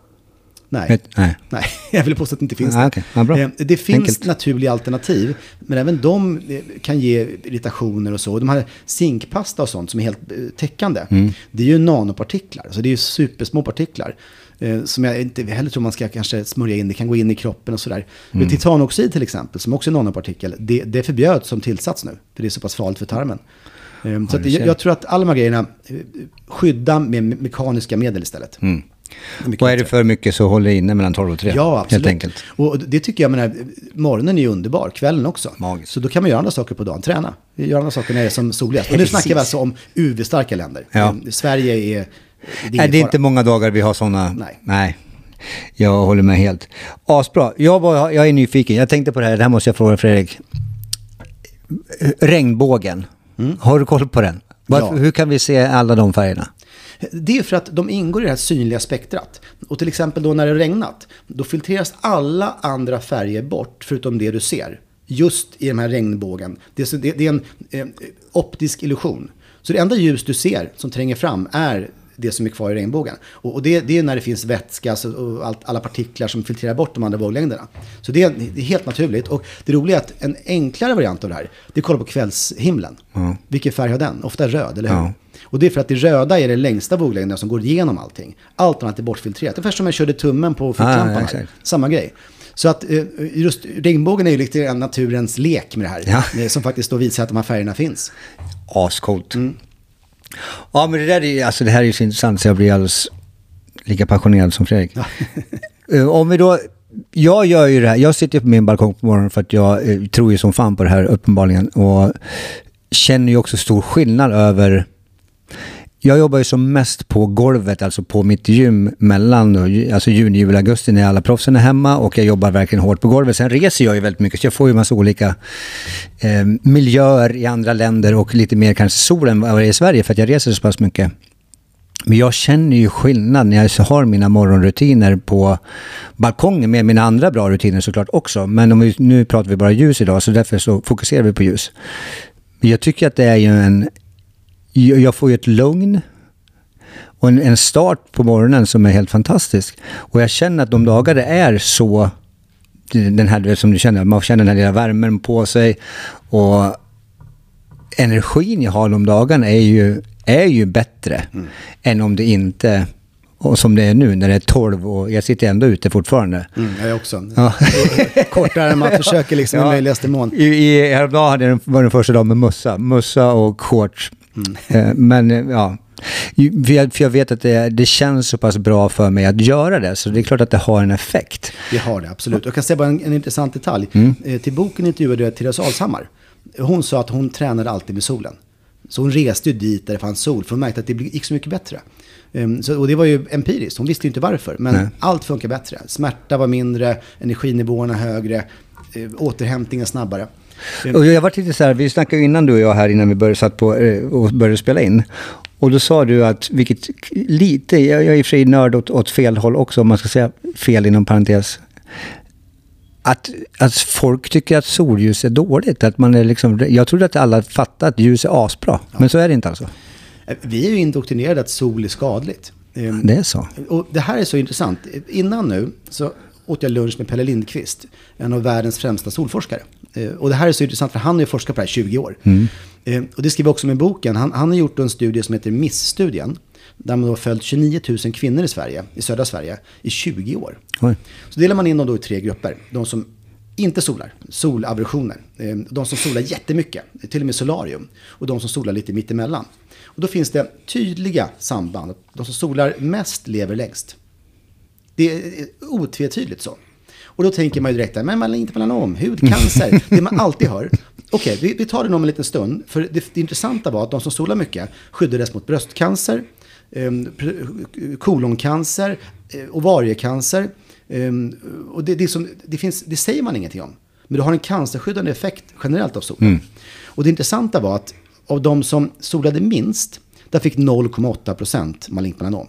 Nej. Nej. Nej, jag vill påstå att det inte finns. Ah, okay. ah, bra. Det finns Enkelt. naturliga alternativ, men även de kan ge irritationer och så. De här zinkpasta och sånt som är helt täckande, mm. det är ju nanopartiklar. Så det är ju supersmå partiklar som jag inte heller tror man ska kanske smörja in. Det kan gå in i kroppen och sådär. Mm. Titanoxid till exempel, som också är nanopartikel, det, det förbjöds som tillsats nu, för det är så pass farligt för tarmen. Så att jag, jag tror att alla de här grejerna skydda med mekaniska medel istället. Mm. Och är det för mycket så håller inne mellan tolv och tre. Ja, absolut. Helt enkelt. Och det tycker jag, menar, morgonen är ju underbar, kvällen också. Magiskt. Så då kan man göra andra saker på dagen, träna. Göra andra saker när det är som soligast. Och nu snackar vi alltså om U V-starka länder. Ja. Sverige är... Det är, är det inte många dagar vi har sådana... Nej. Nej. Jag håller med helt. Asbra. Jag, var, jag är nyfiken. Jag tänkte på det här. Det här måste jag fråga Fredrik. Regnbågen. Mm. Har du koll på den? Varför, ja. Hur kan vi se alla de färgerna? Det är för att de ingår i det här synliga spektrat. Och till exempel då när det regnat, då filtreras alla andra färger bort förutom det du ser. Just i den här regnbågen. Det är, det, det är en eh, optisk illusion. Så det enda ljus du ser som tränger fram är det som är kvar i regnbågen. Och, och det, det är när det finns vätska alltså, och allt, alla partiklar som filtrerar bort de andra våglängderna. Så det är, det är helt naturligt. Och det roliga är att en enklare variant av det här, det är att kolla på kvällshimlen. Mm. Vilken färg har den? Ofta röd, eller hur? Mm. Och det är för att det röda är det längsta våglängden som går igenom allting. Allt annat är bortfiltrerat. Ungefär som jag körde tummen på ficklampan. Ah, samma grej. Så att just regnbågen är ju lite naturens lek med det här. Ja. Som faktiskt då visar att de här färgerna finns. Ascoolt. Mm. Ja, men det där är, alltså det här är ju så intressant så jag blir alldeles lika passionerad som Fredrik. Ja. Om vi då, jag gör ju det här, jag sitter på min balkong på morgonen för att jag eh, tror ju som fan på det här uppenbarligen och känner ju också stor skillnad över jag jobbar ju som mest på golvet, alltså på mitt gym mellan alltså juni, juli, augusti när alla proffsen är hemma och jag jobbar verkligen hårt på golvet. Sen reser jag ju väldigt mycket så jag får ju massa olika eh, miljöer i andra länder och lite mer kanske sol än vad det är i Sverige för att jag reser så pass mycket. Men jag känner ju skillnad när jag har mina morgonrutiner på balkongen med mina andra bra rutiner såklart också. Men om vi, nu pratar vi bara ljus idag så därför så fokuserar vi på ljus. Jag tycker att det är ju en... Jag får ju ett lugn och en, en start på morgonen som är helt fantastisk. Och jag känner att de dagar det är så... Den här som du känner, man känner den här lilla värmen på sig och energin jag har de dagarna är ju... är ju bättre mm. än om det inte, och som det är nu när det är tolv och jag sitter ändå ute fortfarande. Mm, jag också. Ja. Kortare än man försöker liksom ja. i möjligaste mån. I, i, häromdagen hade den, var den första dagen med mössa, mössa och shorts. Mm. Men ja, för jag, för jag vet att det, det känns så pass bra för mig att göra det, så det är klart att det har en effekt. Det har det, absolut. Jag kan säga bara en, en intressant detalj. Mm. Eh, till boken intervjuade jag Therese Alshammar. Hon sa att hon tränade alltid med solen. Så hon reste ju dit där det fanns sol för hon märkte att det gick så mycket bättre. Um, så, och det var ju empiriskt, hon visste ju inte varför. Men Nej. allt funkar bättre. Smärta var mindre, energinivåerna högre, uh, återhämtningen snabbare. Um, och jag var lite så här, vi snackade ju innan du och jag här innan vi började, satt på, uh, och började spela in. Och då sa du att, vilket lite, jag, jag är i och för sig nörd åt, åt fel håll också om man ska säga fel inom parentes. Att, att folk tycker att solljus är dåligt. Att man är liksom, jag trodde att alla fattar att ljus är asbra. Ja. Men så är det inte alltså. Vi är ju indoktrinerade att sol är skadligt. Det är så. Och det här är så intressant. Innan nu så åt jag lunch med Pelle Lindqvist. En av världens främsta solforskare. Och det här är så intressant för han har ju forskat på det här i tjugo år. Mm. Och det skriver också med boken. Han, han har gjort en studie som heter M I S-studien. Där man har följt tjugonio tusen kvinnor i Sverige, i södra Sverige, i tjugo år. Oj. Så delar man in dem då i tre grupper. De som inte solar, solaversioner. De som solar jättemycket, till och med solarium. Och de som solar lite mittemellan. Och då finns det tydliga samband. De som solar mest lever längst. Det är otvetydigt så. Och då tänker man ju direkt, men man är inte melanom, hudcancer, det man alltid hör. Okej, vi, vi tar det om en liten stund. För det, det intressanta var att de som solar mycket skyddades mot bröstcancer, eh, koloncancer, eh, ovariecancer. Eh, och det, det, som, det, finns, det säger man ingenting om. Men det har en cancerskyddande effekt generellt av solen. Mm. Och det intressanta var att av de som solade minst, där fick noll komma åtta procent malignt melanom.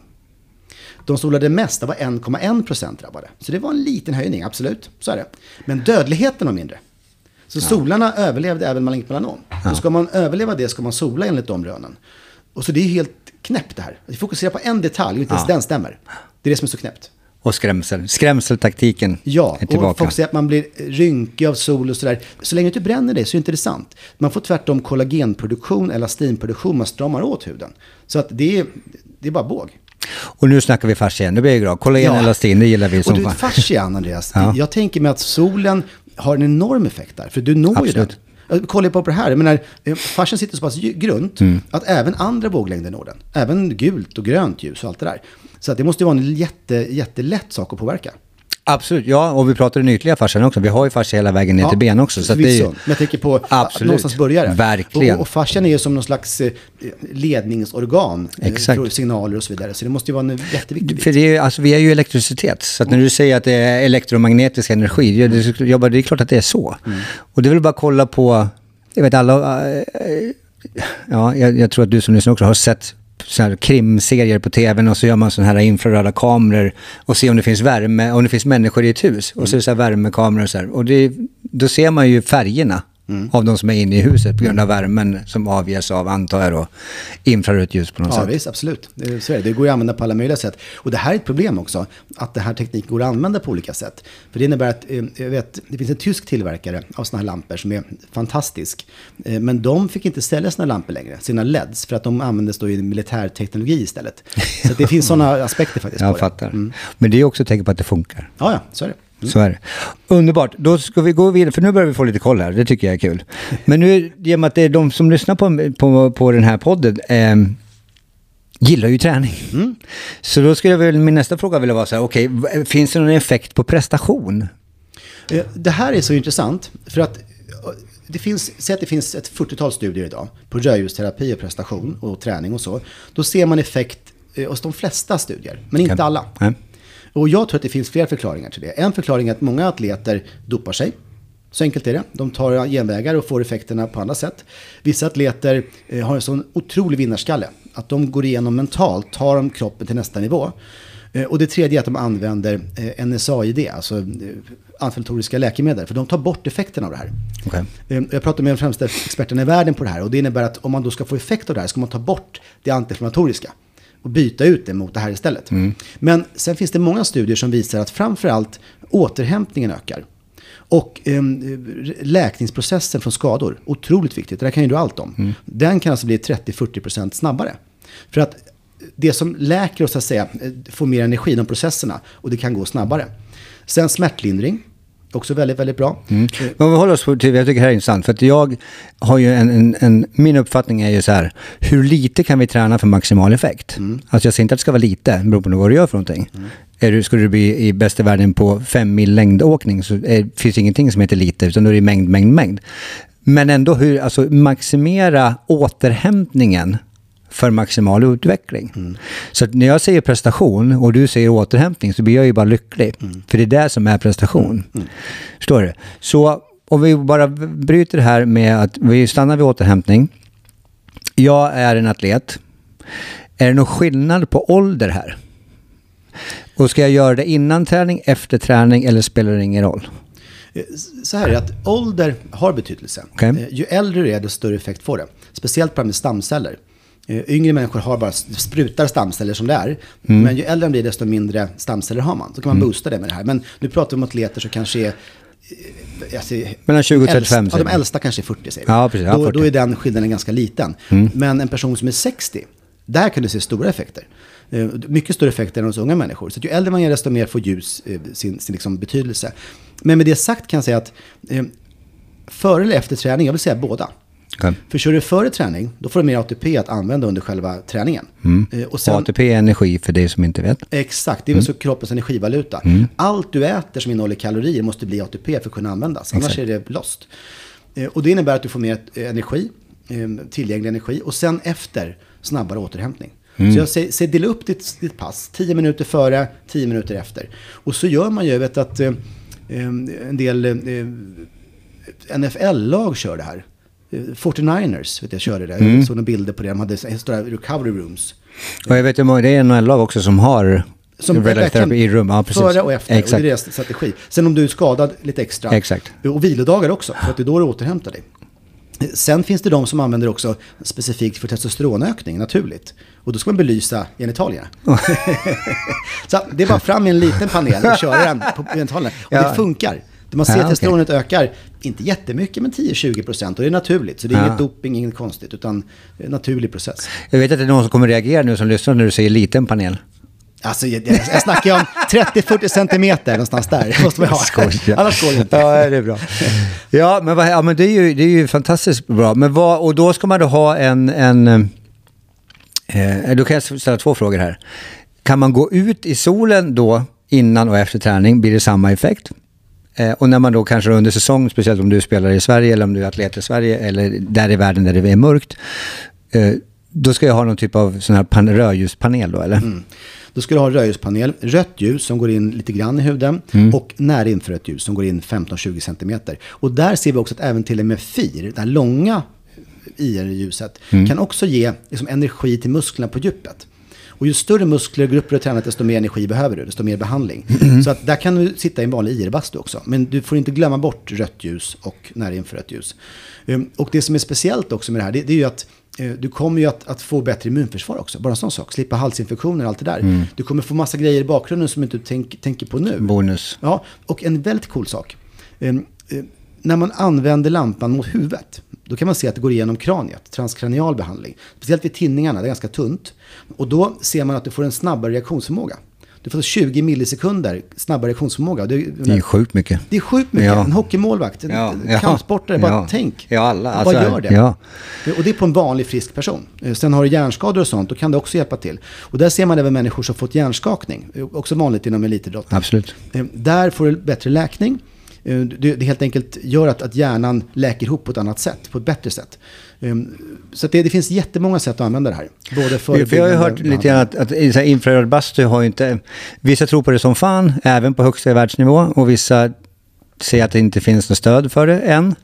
De solade mest, det var en komma en procent drabbade. Så det var en liten höjning, absolut. Så är det. Men dödligheten var mindre. Så ja. solarna överlevde även malignt melanom. Ja. Så ska man överleva det ska man sola enligt de rönen. Och så det är helt knäppt det här. Vi fokuserar på en detalj och inte ja. ens den stämmer. Det är det som är så knäppt. Och skrämsel. Skrämseltaktiken ja, är tillbaka. Och folk säger att man blir rynkig av sol och sådär. Så länge du inte bränner det så är inte det sant. Man får tvärtom kollagenproduktion, elastinproduktion, man stramar åt huden. Så att det är, det är bara båg. Och nu snackar vi fascia, nu blir jag glad. Kollagen, ja. elastin, det gillar vi som fan. Och du, fascia, Andreas, ja. jag tänker mig att solen har en enorm effekt där. För du når Absolut. ju den. Kolla på det här. Jag menar, fascian sitter så pass grunt mm. att även andra våglängder når den. Även gult och grönt ljus och allt det där. Så att det måste ju vara en jätte, jättelätt sak att påverka. Absolut, ja, och vi pratar den ytliga fascian också. Vi har ju fascia hela vägen ner ja, till ben också. Så att det är ju... Men jag tänker på att någonstans börjar det. Verkligen. Och, och fascian är ju som någon slags eh, ledningsorgan Exakt. för signaler och så vidare. Så det måste ju vara en jätteviktig För det är, alltså, vi är ju elektricitet. Så att när du säger att det är elektromagnetisk energi, det, jag, det är klart att det är så. Mm. Och det vill bara kolla på, jag vet alla, äh, ja, jag, jag tror att du som lyssnar också har sett så här krimserier på tvn och så gör man såna här infraröda kameror och ser om det finns värme, om det finns människor i ett hus och så är det så här värmekameror och så här. Och det, då ser man ju färgerna mm. av de som är inne i huset på grund av värmen som avges av, antar jag då, infrarött ljus på något ja, sätt. Ja visst, absolut. Så är det. Det går att använda på alla möjliga sätt. Och det här är ett problem också, att det här tekniken går att använda på olika sätt. För det innebär att, jag vet, det finns en tysk tillverkare av såna här lampor som är fantastisk. Men de fick inte sälja sina lampor längre, sina L E Ds, för att de användes då i militärteknologi istället. Så att det finns sådana aspekter faktiskt på jag det. fattar. Mm. Men det är också ett tecken på att det funkar. Ja, ja, så är det. Mm. Så är det. Underbart. Då ska vi gå vidare, för nu börjar vi få lite koll här. Det tycker jag är kul. Men nu, i och med att det är de som lyssnar på, på, på den här podden eh, gillar ju träning. Mm. Så då skulle jag väl, min nästa fråga vilja vara så här, okej, okay, finns det någon effekt på prestation? Det här är så intressant, för att det finns, säg att det finns ett fyrtiotal studier idag på rödljusterapi och prestation och träning och så. Då ser man effekt eh, hos de flesta studier, men inte okay. alla. Mm. Och jag tror att det finns flera förklaringar till det. En förklaring är att många atleter dopar sig. Så enkelt är det. De tar genvägar och får effekterna på andra sätt. Vissa atleter eh, har en sån otrolig vinnarskalle att de går igenom mentalt, tar de kroppen till nästa nivå. Eh, och det tredje är att de använder eh, N S A I D, alltså eh, antiinflammatoriska läkemedel, för de tar bort effekterna av det här. Okay. Eh, jag pratar med de främsta experterna i världen på det här, och det innebär att om man då ska få effekt av det här ska man ta bort det antiinflammatoriska och byta ut det mot det här istället. Mm. Men sen finns det många studier som visar att framförallt återhämtningen ökar. Och eh, läkningsprocessen från skador, otroligt viktigt, det där kan ju du allt om. Mm. Den kan alltså bli trettio till fyrtio procent snabbare. För att det som läker oss, så att säga, får mer energi i de processerna, och det kan gå snabbare. Sen smärtlindring, också väldigt, väldigt bra. Mm. Men vi håller oss till, jag tycker det här är intressant, för att jag har ju en, en, en min uppfattning är ju så här, hur lite kan vi träna för maximal effekt? Mm. Alltså jag säger inte att det ska vara lite, det beror på vad du gör för någonting. Mm. Är du, skulle du bli i bästa världen på fem mil längdåkning, så är, finns ingenting som heter lite, utan då är det mängd, mängd, mängd. Men ändå hur, alltså maximera återhämtningen för maximal utveckling. Mm. Så att när jag säger prestation och du säger återhämtning, så blir jag ju bara lycklig. Mm. För det är det som är prestation. Mm. Förstår du? Så om vi bara bryter det här med att vi stannar vid återhämtning. Jag är en atlet. Är det någon skillnad på ålder här? Och ska jag göra det innan träning, efter träning, eller spelar det ingen roll? Så här är att ålder har betydelse. Okay. Ju äldre du är, desto större effekt får det. Speciellt på med stamceller. Yngre människor har bara sprutar stamceller som det är. Mm. Men ju äldre man blir, desto mindre stamceller har man. Så kan man mm. boosta det med det här. Men nu pratar vi om atleter som kanske är... Alltså, mellan tjugo och trettiofem. Ja, de äldsta kanske är fyrtio, säger vi. Ja, precis, ja, då, då är den skillnaden ganska liten. Mm. Men en person som är sextio, där kan du se stora effekter. Mycket större effekter än hos unga människor. Så att ju äldre man är, desto mer får ljus sin, sin liksom betydelse. Men med det sagt kan jag säga att eh, före eller efter träning, jag vill säga båda. Okay. För kör du före träning, då får du mer A T P att använda under själva träningen. Mm. Eh, och sen, A T P är energi för dig som inte vet. Exakt, det är mm. så kroppens energivaluta. Mm. Allt du äter som innehåller kalorier måste bli A T P för att kunna användas. Annars exakt. Är det lost. Eh, och det innebär att du får mer energi, eh, tillgänglig energi. Och sen efter, snabbare återhämtning. Mm. Så jag säger, säg, dela upp ditt, ditt pass. tio minuter före, tio minuter efter. Och så gör man ju, jag vet att eh, en del eh, N F L-lag kör det här. fyrtionioers, vet jag, körde det. Mm. Jag såg några bilder på det. De hade stora recovery rooms. Och jag vet ju, det är en lag också som har som terapi i rum. Ja, precis. Före och efter. Exakt. Och det är deras strategi. Sen om du är skadad lite extra. Exakt. Och vilodagar också, för att det är då du återhämtar dig. Sen finns det de som använder också specifikt för testosteronökning, naturligt. Och då ska man belysa genitalierna. Oh. Så det är bara fram i en liten panel och köra den på genitalierna. Och ja. Det funkar. Man ser ja, testosteronet okay. ökar, inte jättemycket, men tio till tjugo procent. Och det är naturligt, så det är ja. Inget doping, inget konstigt, utan en naturlig process. Jag vet att det är någon som kommer reagera nu som lyssnar när du säger liten panel. Alltså, jag, jag snackar om trettio till fyrtio centimeter någonstans där. Måste vi ha. Skoj, Annars går det inte. Ja, det är bra. Ja, men, vad, ja, men det, är ju, det är ju fantastiskt bra. Men vad, och då ska man då ha en... en eh, då kan jag ställa två frågor här. Kan man gå ut i solen då innan och efter träning? Blir det samma effekt? Eh, och när man då kanske under säsong, speciellt om du spelar i Sverige eller om du är atlet i Sverige eller där i världen där det är mörkt, eh, då ska jag ha någon typ av sån här pan- rödljuspanel då, eller? Mm. Då ska du ha rödljuspanel, rött ljus som går in lite grann i huden mm. och närinfrarött ljus som går in femton till tjugo centimeter. Och där ser vi också att även till och med F I R, det här långa I R-ljuset, mm. kan också ge liksom, energi till musklerna på djupet. Och ju större muskler, grupper och tränar, desto mer energi behöver du, desto mer behandling. Mm. Så att där kan du sitta i en vanlig I R-bastu också. Men du får inte glömma bort rött ljus och närinfrarött ljus. Um, och det som är speciellt också med det här, det, det är ju att uh, du kommer ju att, att få bättre immunförsvar också. Bara en sån sak. Slippa halsinfektioner och allt det där. Mm. Du kommer få massa grejer i bakgrunden som inte du tänk, tänker på nu. Bonus. Ja, och en väldigt cool sak. Um, uh, när man använder lampan mot huvudet, då kan man se att det går igenom kraniet, transkranial behandling. Speciellt vid tinningarna, det är ganska tunt. Och då ser man att du får en snabbare reaktionsförmåga. Du får tjugo millisekunder snabbare reaktionsförmåga. Det, det är sjukt mycket. Det är sjukt mycket. Ja. En hockeymålvakt, en ja. kampsportare, bara ja. tänk. Ja, alla. Alltså, vad gör det? Ja. Och det är på en vanlig frisk person. Sen har du hjärnskador och sånt, då kan det också hjälpa till. Och där ser man även människor som fått hjärnskakning. Också vanligt inom elitidrott. Absolut. Där får du bättre läkning. Det, det helt enkelt gör att, att hjärnan läker ihop på ett annat sätt, på ett bättre sätt. Så att det, det finns jättemånga sätt att använda det här. Både för, för jag har ju hört lite grann att, att infraröd bastu har ju inte... Vissa tror på det som fan, även på högsta världsnivå. Och vissa säger att det inte finns något stöd för det än.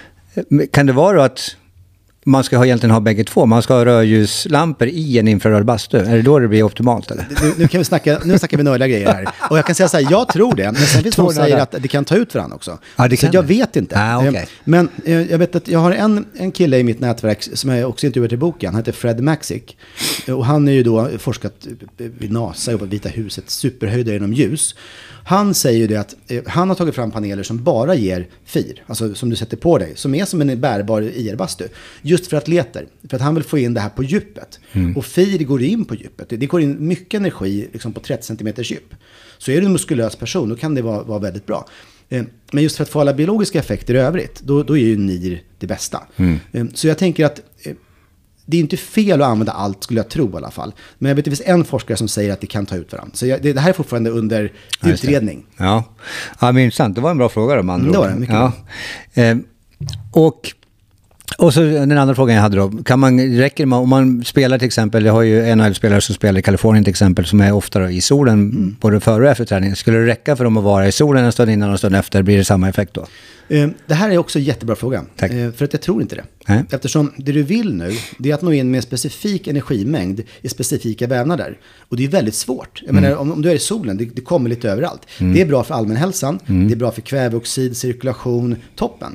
Kan det vara att man ska ha, egentligen ha bägge två? Man ska ha rödljuslampor i en infraröd bastu. Är det då det blir optimalt? Eller? Nu, nu, kan vi snacka, nu snackar vi nöjda grejer här. Och jag kan säga så här, jag tror det. Men sen finns det som säger att det kan ta ut varandra också. Ja, det kan så jag vet inte. Ah, okay. Men jag vet att jag har en, en kille i mitt nätverk som jag också intervjuat i boken. Han heter Fred Maxick. Och han är ju då forskat vid NASA och på Vita huset, superhöjdare inom ljus. Han säger ju det att eh, han har tagit fram paneler som bara ger fir, alltså som du sätter på dig, som är som en bärbar I R-bastu, just för atleter, för att han vill få in det här på djupet. Mm. Och fir går in på djupet, det går in mycket energi liksom på trettio centimeter djup. Så är du en muskulös person, då kan det vara, vara väldigt bra. Eh, men just för att få alla biologiska effekter i övrigt, då, då är ju N I R det bästa. Mm. Eh, så jag tänker att eh, det är inte fel att använda allt, skulle jag tro i alla fall. Men jag vet att det finns en forskare som säger att det kan ta ut varandra. Så jag, det, det här är fortfarande under ja, utredning. Ja. Ja, men intressant. Det var en bra fråga då, man. Det var det, mycket ja. bra. Eh, och, och så den andra frågan jag hade då. Kan man, räcker det med, om man spelar till exempel, jag har ju N H L-spelare som spelar i Kalifornien till exempel, som är ofta då i solen, mm. både före och efter träningen. Skulle det räcka för dem att vara i solen en stund innan och en stund efter? Blir det samma effekt då? Det här är också en jättebra fråga. Tack. För att jag tror inte det. Nej. Eftersom det du vill nu, det är att nå in med specifik energimängd i specifika vävnader. Och det är väldigt svårt. Jag mm. menar, om, om du är i solen, det, det kommer lite överallt. Mm. Det är bra för allmänhälsan, mm. det är bra för kväveoxid, cirkulation, toppen.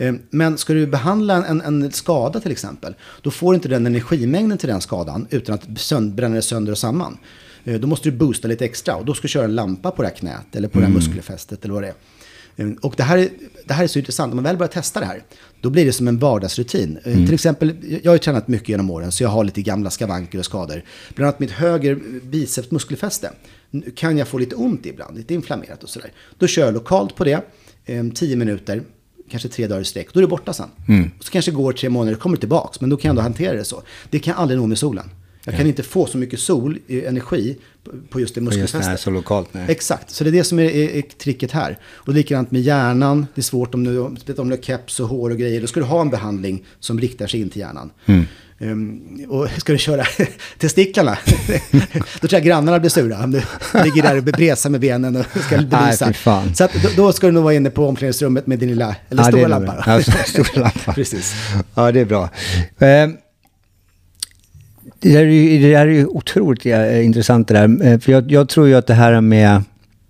Men ska du behandla en, en skada till exempel, då får du inte den energimängden till den skadan utan att sönd, bränna det sönder och samman. Då måste du boosta lite extra och då ska du köra en lampa på det här knät eller på mm. det här muskelfästet eller vad det är. Och det här, är, det här är så intressant. Om man väl börjar testa det här, då blir det som en vardagsrutin. Mm. Till exempel, jag har ju tränat mycket genom åren, så jag har lite gamla skavanker och skador. Bland annat mitt höger biceps muskelfäste kan jag få lite ont ibland, lite inflammerat och sådär. Då kör jag lokalt på det, tio minuter, kanske tre dagar i sträck. Då är det borta sen. Mm. Så kanske går tre månader och kommer tillbaka, men då kan jag ändå hantera det så. Det kan jag aldrig nå med solen. Jag kan ja. inte få så mycket sol, energi på just det muskelfästet. Just det här så lokalt. Nej. Exakt, så det är det som är, är, är tricket här. Och likadant med hjärnan, det är svårt om du, om du har keps och hår och grejer. Då ska du ha en behandling som riktar sig in till hjärnan. Mm. Um, och ska du köra testiklarna, då tror jag grannarna blir sura. Om du ligger där och bresar med benen och ska bevisa. Nej, så att, då, då ska du nog vara inne på omklädningsrummet med din lilla, eller ja, stora lampa. Ja, stora lampa. Precis. Ja, det är bra. Um, Det där är ju, det där är ju otroligt intressant det där. För jag, jag tror ju att det här med...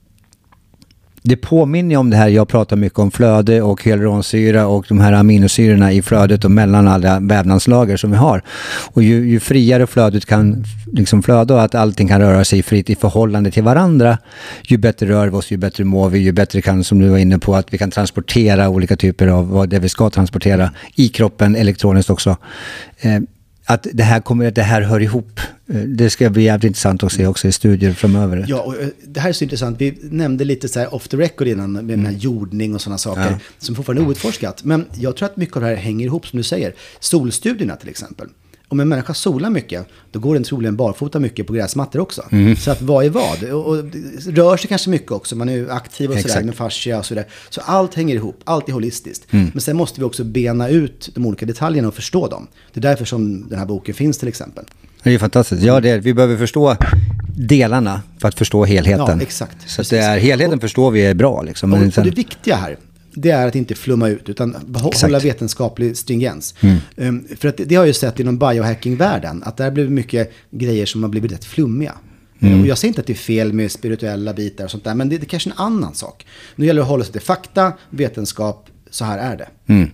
Det påminner om det här, jag pratar mycket om flöde och hyaluronsyra och de här aminosyrorna i flödet och mellan alla vävnadslager som vi har. Och ju, ju friare flödet kan liksom flöda och att allting kan röra sig fritt i förhållande till varandra, ju bättre rör vi oss, ju bättre mår vi, ju bättre kan, som du var inne på, att vi kan transportera olika typer av vad det vi ska transportera i kroppen elektroniskt också. Eh, Att det här kommer, att det här hör ihop. Det ska bli jävligt intressant att se också i studier framöver. Ja, och det här är så intressant. Vi nämnde lite så här off the record innan med mm. den här jordning och sådana saker ja. som fortfarande är outforskat. Men jag tror att mycket av det här hänger ihop, som du säger. Solstudierna till exempel. Om en människa solar mycket, då går den troligen barfota mycket på gräsmattor också. Mm. Så att vad är vad? Och, och rör sig kanske mycket också. Man är aktiv och sådär med fascia och sådär. Så allt hänger ihop, allt är holistiskt. Mm. Men sen måste vi också bena ut de olika detaljerna och förstå dem. Det är därför som den här boken finns till exempel. Det är fantastiskt. Ja, det är, vi behöver förstå delarna för att förstå helheten. Ja, exakt. Så att det är, helheten och, förstår vi är bra. Liksom. Och, Men sen... och det viktiga här, det är att inte flumma ut, utan hålla vetenskaplig stringens. Mm. Um, för att det, det har jag ju sett inom biohacking-världen, att där blir mycket grejer som har blivit rätt flummiga. Mm. Och jag säger inte att det är fel med spirituella bitar och sånt där, men det, det är kanske en annan sak. Nu gäller det att hålla sig till fakta, vetenskap, så här är det. Mm.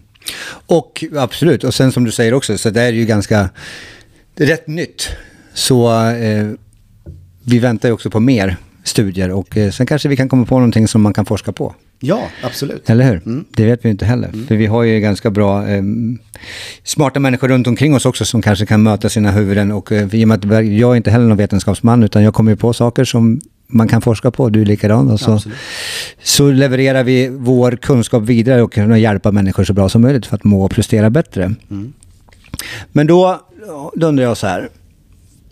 Och absolut, och sen som du säger också, så det är ju ganska det är rätt nytt. Så eh, vi väntar ju också på mer studier och eh, sen kanske vi kan komma på någonting som man kan forska på. Ja, absolut. Eller hur? Mm. Det vet vi inte heller. Mm. För vi har ju ganska bra eh, smarta människor runt omkring oss också som kanske kan möta sina huvuden. Och eh, i och med att jag är inte heller någon vetenskapsman, utan jag kommer ju på saker som man kan forska på. Du är likadan. Och så, så levererar vi vår kunskap vidare och kan hjälpa människor så bra som möjligt för att må och prestera bättre. Mm. Men då, då undrar jag så här.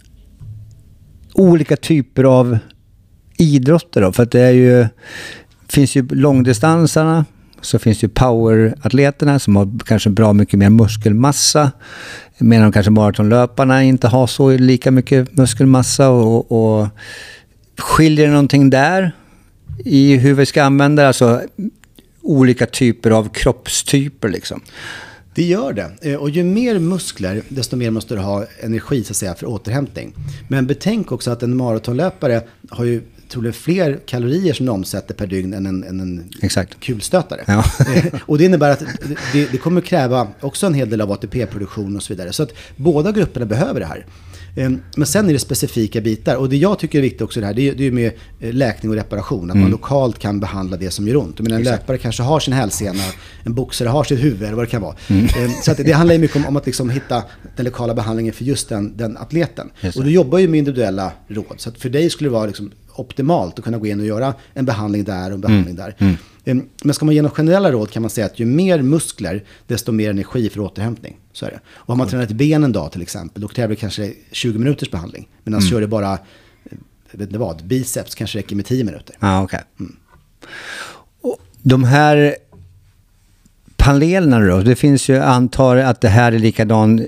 Olika typer av idrotter då, för att det är ju finns ju långdistansarna, så finns det ju poweratleterna som har kanske bra mycket mer muskelmassa, medan kanske maratonlöparna inte har så lika mycket muskelmassa. Och, och skiljer det någonting där i hur vi ska använda, alltså olika typer av kroppstyper liksom? Det gör det. Och ju mer muskler, desto mer måste du ha energi så att säga, för återhämtning. Men betänk också att en maratonlöpare har ju troligen fler kalorier som de omsätter per dygn än en, än en Exakt. kulstötare. Ja. Och det innebär att det, det kommer kräva också en hel del av A T P-produktion och så vidare. Så att båda grupperna behöver det här. Men sen är det specifika bitar. Och det jag tycker är viktigt också det här, det är, det är med läkning och reparation. Att mm. man lokalt kan behandla det som gör ont. Men en löpare kanske har sin hälsena, en boxare har sitt huvud eller vad det kan vara. Mm. Så att det handlar ju mycket om, om att liksom hitta den lokala behandlingen för just den, den atleten. Och du jobbar ju med individuella råd. Så att för dig skulle det vara liksom optimalt att kunna gå in och göra en behandling där och en behandling mm. där. Mm. Men ska man ge några generella råd kan man säga att ju mer muskler, desto mer energi för återhämtning. Så är det. Och har man tränat ben en dag till exempel, då kräver det kanske tjugo minuters behandling. Men alltså mm. kör det bara, jag vet inte vad, biceps kanske räcker med tio minuter. Ah, okay. mm. Och de här panelerna då, det finns ju, antar att det här är likadan,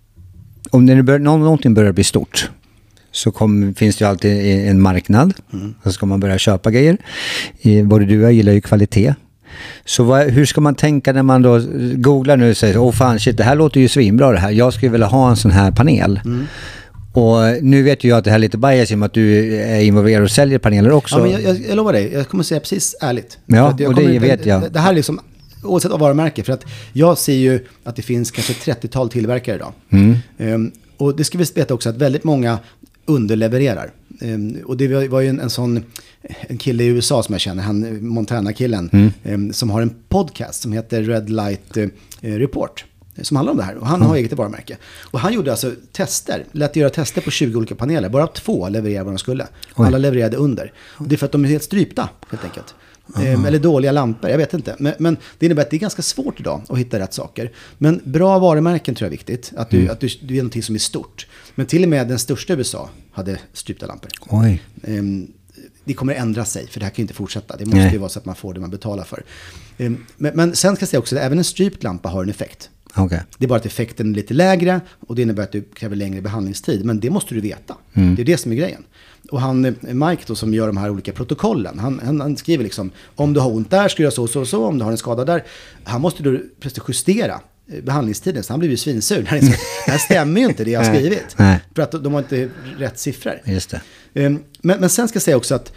om det bör, någonting börjar bli stort, så kom, finns det ju alltid en marknad. Mm. Så ska man börja köpa grejer. Både du och jag gillar ju kvalitet. Så vad, hur ska man tänka när man då googlar nu och säger, åh fan shit, det här låter ju svinbra det här. Jag skulle vilja ha en sån här panel. Mm. Och nu vet ju jag att det här är lite bias i och med att du är involverad och säljer paneler också. Ja, men jag, jag, jag lovar dig, jag kommer säga precis ärligt. Ja, jag och kommer, det vet jag. Det, det här är liksom, oavsett av varumärke, för att jag ser ju att det finns kanske trettiotal tillverkare idag. Mm. Um, och det ska vi veta också att väldigt många underlevererar. Um, och det var ju en, en sån en kille i U S A som jag känner, han Montana-killen, mm. um, som har en podcast som heter Red Light uh, Report, som handlar om det här. Och han mm. har eget varumärke. Och han gjorde alltså tester, lät göra tester på tjugo olika paneler. Bara två levererade vad de skulle. Oj. Alla levererade under. Och det är för att de är helt strypta, helt enkelt. Um, eller dåliga lampor, jag vet inte. Men, men det innebär att det är ganska svårt idag att hitta rätt saker. Men bra varumärken tror jag är viktigt. Att du, mm. att du, du är någonting som är stort. Men till och med den största i U S A hade strypta lampor. Oj. Um, det kommer ändra sig, för det här kan ju inte fortsätta. Det måste Nej. ju vara så att man får det man betalar för. Um, men, men sen ska jag säga också att även en strypt lampa har en effekt. Okay. Det är bara att effekten är lite lägre och det innebär att du kräver längre behandlingstid. Men det måste du veta. Mm. Det är det som är grejen. Och han, Mike då, som gör de här olika protokollen, han, han, han skriver liksom, om du har ont där ska du göra så, så, så, om du har en skada där. Han måste då plötsligt justera behandlingstiden, så han blir ju svinsur. Det här stämmer ju inte det jag har skrivit. Nej. För att de har inte rätt siffror. Just det. Men, men sen ska jag säga också att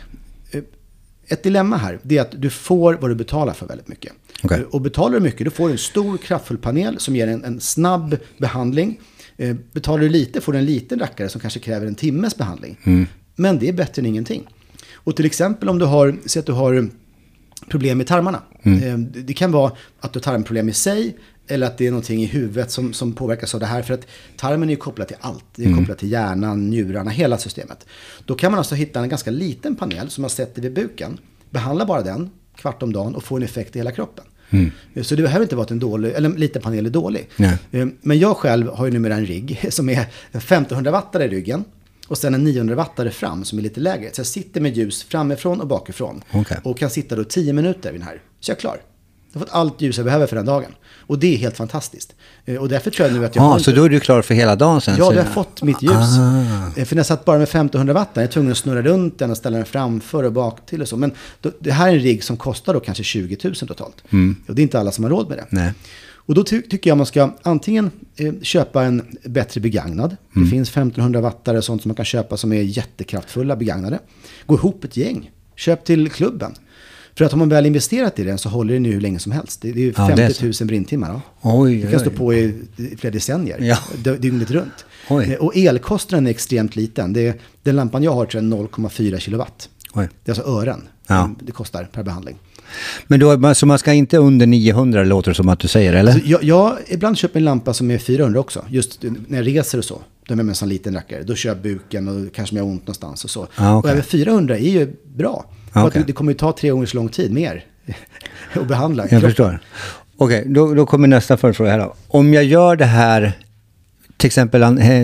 ett dilemma här, det är att du får vad du betalar för väldigt mycket. Okay. Och betalar du mycket, då får du en stor kraftfull panel som ger en, en snabb behandling. Betalar du lite får du en liten rackare som kanske kräver en timmes behandling. Mm. Men det är bättre än ingenting. Och till exempel om du har, så att du har problem med tarmarna. Mm. Det kan vara att du har tarmproblem i sig, eller att det är någonting i huvudet som, som påverkas av det här. För att tarmen är ju kopplad till allt. Det är mm. kopplat till hjärnan, njurarna, hela systemet. Då kan man alltså hitta en ganska liten panel som man sätter vid buken. Behandla bara den kvart om dagen och få en effekt i hela kroppen. Mm. Så det behöver inte vara att en dålig, eller en liten panel är dålig. Nej. Men jag själv har ju numera en rigg som är en femtonhundra wattare i ryggen. Och sen en niohundra wattare fram som är lite lägre. Så jag sitter med ljus framifrån och bakifrån. Okay. Och kan sitta då tio minuter vid den här. Så jag är klar. Jag har fått allt ljus jag behöver för den dagen. Och det är helt fantastiskt. Och därför tror jag nu att jag... Ah, har så inte... då är du klar för hela dagen sen? Ja, jag har fått mitt ljus. Ah. För när jag satt bara med femtonhundra watt, jag är tvungen att snurra runt den och ställa den framför och bak till och så. Men då, det här är en rigg som kostar då kanske tjugo tusen totalt. Mm. Och det är inte alla som har råd med det. Nej. Och då ty- tycker jag man ska antingen eh, köpa en bättre begagnad. Mm. Det finns femtonhundra wattare och sånt som man kan köpa som är jättekraftfulla begagnade. Gå ihop ett gäng. Köp till klubben. För att om man väl investerat i den så håller det nu hur länge som helst. Det är ju ja, femtio tusen brinntimmar. Då. Oj, det kan stå på i, i flera decennier. Ja. Dygnet runt. Oj. Och elkostnaden är extremt liten. Det är, den lampan jag har tror jag noll komma fyra kilowatt. Oj. Det är alltså ören ja. det kostar per behandling. Men då, så man ska inte under niohundra, låter det som att du säger, eller? Alltså, jag, jag ibland köper en lampa som är fyrahundra också. Just när jag reser och så. Då är jag med en sån liten rackare. Då kör jag buken och kanske jag har ont någonstans och så. Ah, okay. Och även fyrahundra är ju bra. Ah, okay. Det kommer ju ta tre gånger så lång tid mer att behandla. Jag kropp. förstår. Okej, okay, då, då kommer nästa förfråga här då. Om jag gör det här, till exempel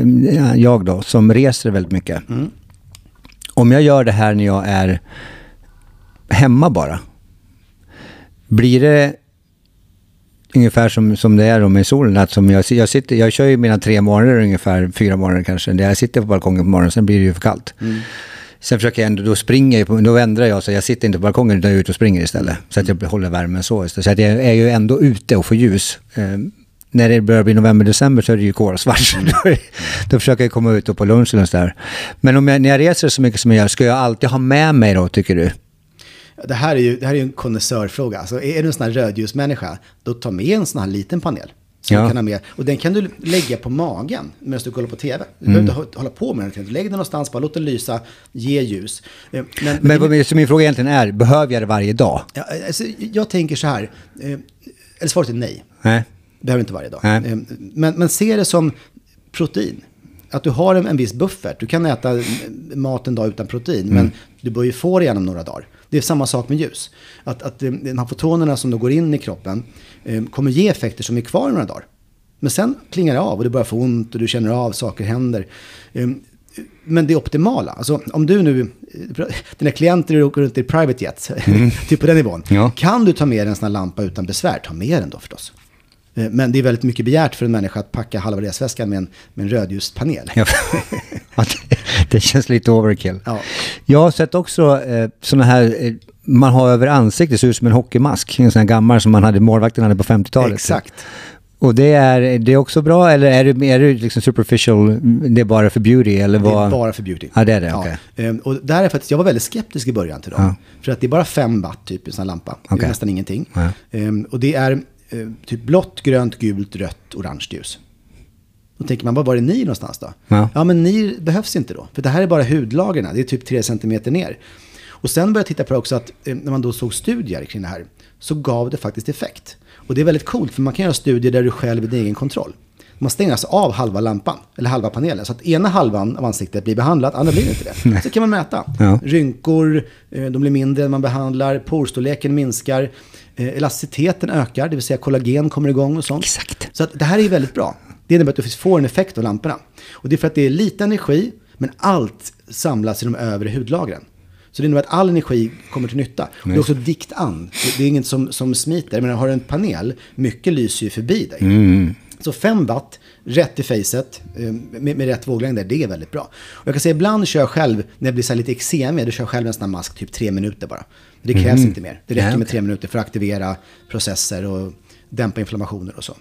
jag då, som reser väldigt mycket. Mm. Om jag gör det här när jag är hemma bara. Blir det ungefär som, som det är då med solen? Att som jag, jag, sitter, jag kör ju mina tre månader ungefär, fyra månader kanske. Där jag sitter på balkongen på morgonen, sen blir det ju för kallt. Mm. Sen försöker jag ändå, då springer jag, på, då ändrar jag så jag sitter inte på balkongen utan jag är ute och springer istället. Så att jag håller värmen så. Så att jag är ju ändå ute och får ljus. Eh, när det börjar bli november, december så är det ju kolsvart. Mm. då, då försöker jag komma ut och på lunchen och sådär. Men om jag, när jag reser så mycket som jag gör, ska jag alltid ha med mig då, tycker du? Det här är ju, det här är ju en konnässörfråga. Alltså är du en sån här rödljusmänniska, då ta med en sån här liten panel. Som ja. du kan ha med. Och den kan du lägga på magen medan du kollar på tv. Du mm. behöver inte hålla på med den. Lägg den någonstans, bara låt den lysa, ge ljus. Men, men, men vad min fråga egentligen är, behöver jag det varje dag? Ja, alltså, jag tänker så här, eller svaret är nej. Nej. Behöver inte varje dag. Nej. Men, men se det som protein. Att du har en, en viss buffert. Du kan äta mat en dag utan protein, mm. men du bör ju få det igenom några dagar. Det är samma sak med ljus. Att, att de här fotonerna som då går in i kroppen eh, kommer ge effekter som är kvar i några dagar. Men sen klingar det av och du börjar få ont och du känner av saker händer. Eh, men det är optimala. Alltså om du nu, dina klienter åker runt i private jet, mm. typ på den nivån. Ja. Kan du ta med en sån här lampa utan besvär, ta med den då förstås. Men det är väldigt mycket begärt för en människa att packa halva resväskan med en, med en rödljuspanel. Ja. det, det känns lite overkill. Ja. Jag har sett också eh, såna här, eh, man har över ansiktet, det ser ut som en hockeymask. En sån här gammal som man hade, målvakten hade på femtiotalet. Exakt. Och det är, det är också bra, eller är det, är det liksom superficial, det är bara för beauty? Eller vad? Det är bara för beauty. Ja, det är det, ja. okej. Okay. Och där är faktiskt, jag var väldigt skeptisk i början till dem. Ja. För att det är bara fem watt typ i en sån här lampa. Okay. Det är nästan ingenting. Ja. Um, och det är typ blått, grönt, gult, rött, orange ljus. Då tänker man, vad var det ni någonstans då? Ja. ja, men ni behövs inte då. För det här är bara hudlagerna. Det är typ tre centimeter ner. Och sen började jag titta på det också att eh, när man då såg studier kring det här så gav det faktiskt effekt. Och det är väldigt coolt för man kan göra studier där du själv är din egen kontroll. Man stänger alltså av halva lampan, eller halva panelen. Så att ena halvan av ansiktet blir behandlat, andra blir inte det. Så kan man mäta. Ja. Rynkor, de blir mindre än man behandlar, porstorleken minskar, elasticiteten ökar, det vill säga kollagen kommer igång och sånt. Exakt. Så att det här är väldigt bra. Det innebär att du får en effekt av lamporna. Och det är för att det är lite energi, men allt samlas i de övre hudlagren. Så det innebär att all energi kommer till nytta. Och det är också dikt an. Det är inget som, som smiter. Men har du en panel, mycket lyser ju förbi dig. Mm. Så fem watt, rätt i facet, med, med rätt våglängd där, det är väldigt bra. Och jag kan säga, ibland kör jag själv, när jag blir så här lite eksemig, då kör jag själv en sån här mask typ tre minuter bara. Det krävs mm. inte mer. Det räcker ja, okay. med tre minuter för att aktivera processer och dämpa inflammationer och så.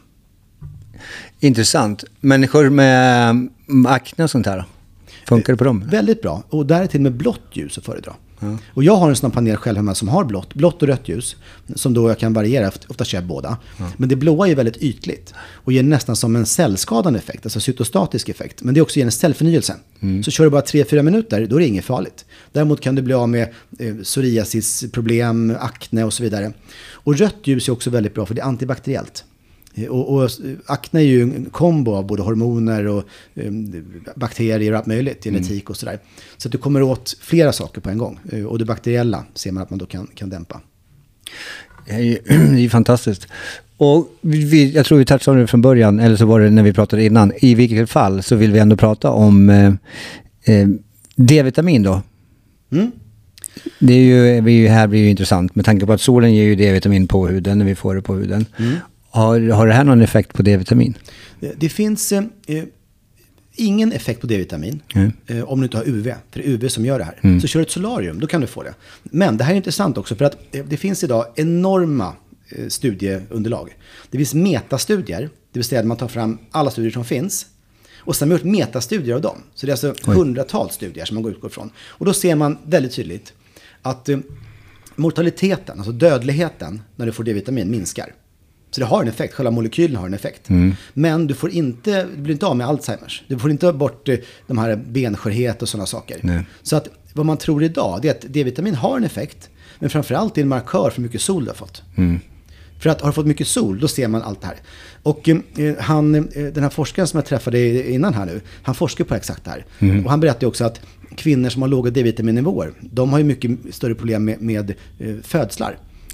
Intressant. Människor med akne och sånt här, funkar det på dem? Väldigt bra. Och där är till med blått ljus att föredra. Ja. Och jag har en sån panel själv hemma som har blått, blått och rött ljus som då jag kan variera, ofta kör jag båda. Ja. Men det blåa är väldigt ytligt och ger nästan som en cellskadande effekt, alltså cytostatisk effekt. Men det också ger en cellförnyelse. Mm. Så kör du bara tre fyra minuter, då är det inget farligt. Däremot kan du bli av med eh, psoriasisproblem, akne och så vidare. Och rött ljus är också väldigt bra för det är antibakteriellt. Och, och akne är ju en kombo av både hormoner och um, bakterier och allt möjligt, genetik mm. och sådär. Så att du kommer åt flera saker på en gång. Och det bakteriella ser man att man då kan, kan dämpa. Det är ju, det är ju fantastiskt. Och vi, jag tror vi touchade om det från början, eller så var det när vi pratade innan. I vilket fall så vill vi ändå prata om eh, eh, D-vitamin då. Mm. Det är ju, vi, här blir ju intressant med tanke på att solen ger ju D-vitamin på huden när vi får det på huden. Mm. Har, har det här någon effekt på D-vitamin? Det, det finns eh, ingen effekt på D-vitamin mm. eh, om du inte har U V. För det är U V som gör det här. Mm. Så kör du ett solarium, då kan du få det. Men det här är intressant också för att eh, det finns idag enorma eh, studieunderlag. Det finns metastudier, det vill säga att man tar fram alla studier som finns. Och sen har man gjort metastudier av dem. Så det är alltså Oj. hundratals studier som man går utgår ifrån. Och då ser man väldigt tydligt att eh, mortaliteten, alltså dödligheten när du får D-vitamin minskar. Så det har en effekt, själva molekylen har en effekt. Mm. Men du får inte, du blir inte av med Alzheimers. Du får inte bort de här benskörhet och sådana saker. Nej. Så att vad man tror idag det är att D-vitamin har en effekt. Men framförallt är en markör för hur mycket sol du har fått. Mm. För att har du fått mycket sol, då ser man allt det här. Och eh, han, den här forskaren som jag träffade innan här nu, han forskar på exakt det här. Mm. Och han berättade också att kvinnor som har låga D-vitaminnivåer, de har ju mycket större problem med, med eh, födslar.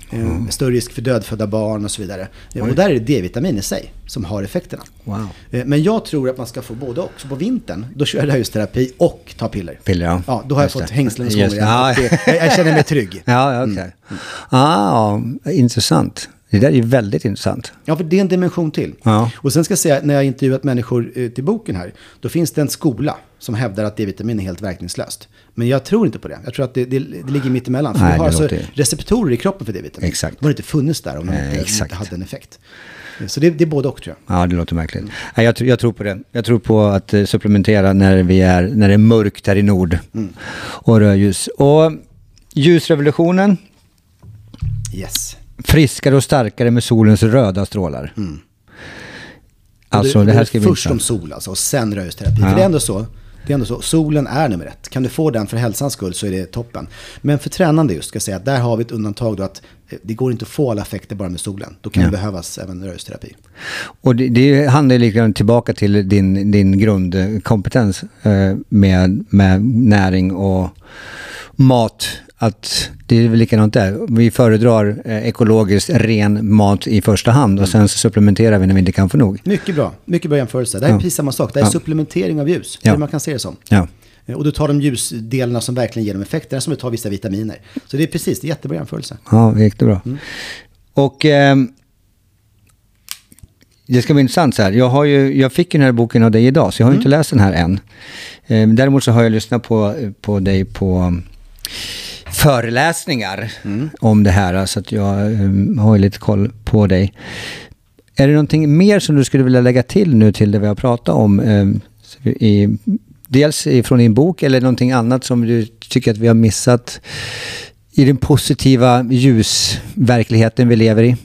Mm. Större risk för dödfödda barn och så vidare. Oj. Och där är det D-vitamin i sig som har effekterna. Wow. Men jag tror att man ska få både och. Så på vintern, då kör jag röjsterapi och tar piller. Piller, ja. Ja, då har Just jag fått det. hängslen och Just skor det. Ja. igen. Jag, jag känner mig trygg. Ja, okej. Okay. Mm. Ah, intressant. Det där är ju väldigt intressant. Ja, för det är en dimension till. Ja. Och sen ska jag säga, när jag intervjuat människor eh, till boken här, då finns det en skola som hävdar att D-vitamin är helt verkningslöst. Men jag tror inte på det. Jag tror att det, det, det ligger mitt emellan. För Nej, vi har alltså låter... receptorer i kroppen för D-vitamin. Exakt. De har inte funnits där om de Nej, inte, exakt. inte hade en effekt. Så det, det är både och, tror jag. Ja, det låter märkligt. Mm. Nej, jag, jag tror på det. Jag tror på att uh, supplementera när, vi är, när det är mörkt här i nord. Mm. Och rödljus. Och ljusrevolutionen. Yes. Friskare och starkare med solens röda strålar. Mm. Alltså, det, det här ska vi först om sol alltså, och sen röjsterapi. Ja. För det är ändå så. Det är ändå så. Solen är nummer ett. Kan du få den för hälsans skull så är det toppen. Men för tränande just ska jag säga att där har vi ett undantag då att det går inte att få alla effekter bara med solen. Då kan ja. det behövas även röjsterapi. Och det, det handlar lite tillbaka till din, din grundkompetens eh, med, med näring och mat. Att det är väl likadant där. Vi föredrar eh, ekologiskt ren mat i första hand och sen så supplementerar vi när vi inte kan få nog. Mycket bra. Mycket bra jämförelse. Det här är ja. precis samma sak. Det här är ja. supplementering av ljus. Ja. Hur man kan se det som. Ja. Och du tar de ljusdelarna som verkligen ger dem effekter som du tar vissa vitaminer. Så det är precis, det är jättebra jämförelse. Ja, det gick det bra. Mm. Och eh, det ska bli intressant så här. Jag, har ju, jag fick ju den här boken av dig idag så jag har mm. inte läst den här än. Eh, däremot så har jag lyssnat på, på dig på föreläsningar mm. om det här. Så att jag um, har lite koll på dig. Är det någonting mer som du skulle vilja lägga till nu till det vi har pratat om? Um, i, dels från din bok eller någonting annat som du tycker att vi har missat i den positiva ljusverkligheten vi lever i?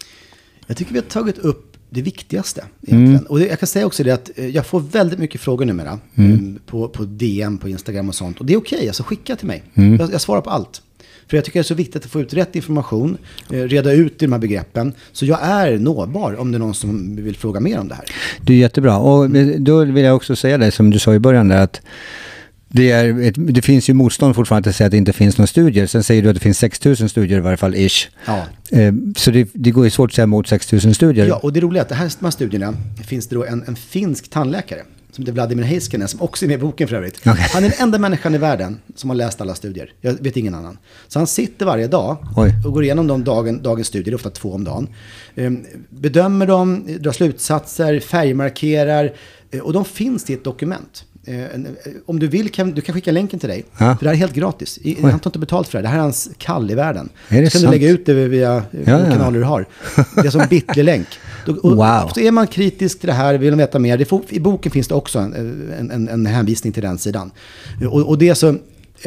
Jag tycker vi har tagit upp det viktigaste egentligen. Mm. Och det, jag kan säga också det att jag får väldigt mycket frågor numera mm. på, på D M, på Instagram och sånt. Och det är okej, okay, alltså skicka till mig. Mm. Jag, jag svarar på allt. För jag tycker det är så viktigt att få ut rätt information, eh, reda ut de här begreppen. Så jag är nåbar om det är någon som vill fråga mer om det här. Det är jättebra. Och då vill jag också säga det som du sa i början där att Det, är ett, det finns ju motstånd fortfarande att säga att det inte finns några studier. Sen säger du att det finns sex tusen studier i varje fall, ish. Ja. Eh, så det, det går ju svårt att säga emot sex tusen studier. Ja, och det roliga är att det här, de här studierna finns det då en, en finsk tandläkare som heter Vladimir Heiskanen, som också är med i boken för övrigt. Okay. Han är den enda människan i världen som har läst alla studier. Jag vet ingen annan. Så han sitter varje dag Oj. och går igenom de dagen, dagens studier, ofta två om dagen. Eh, bedömer dem, drar slutsatser, färgmarkerar. Eh, och de finns i ett dokument. Om du vill kan du kan skicka länken till dig. Ja. För det här är helt gratis. I, han tar inte betalt för det. Det här är hans kall i världen. Är det så kan sant? Du lägga ut det via ja, ja. kanaler du har. Det är som en bitlig-länk. Wow. Så är man kritisk till det här, vill man veta mer. Det får, i boken finns det också en, en, en hänvisning till den sidan. Och, och det är så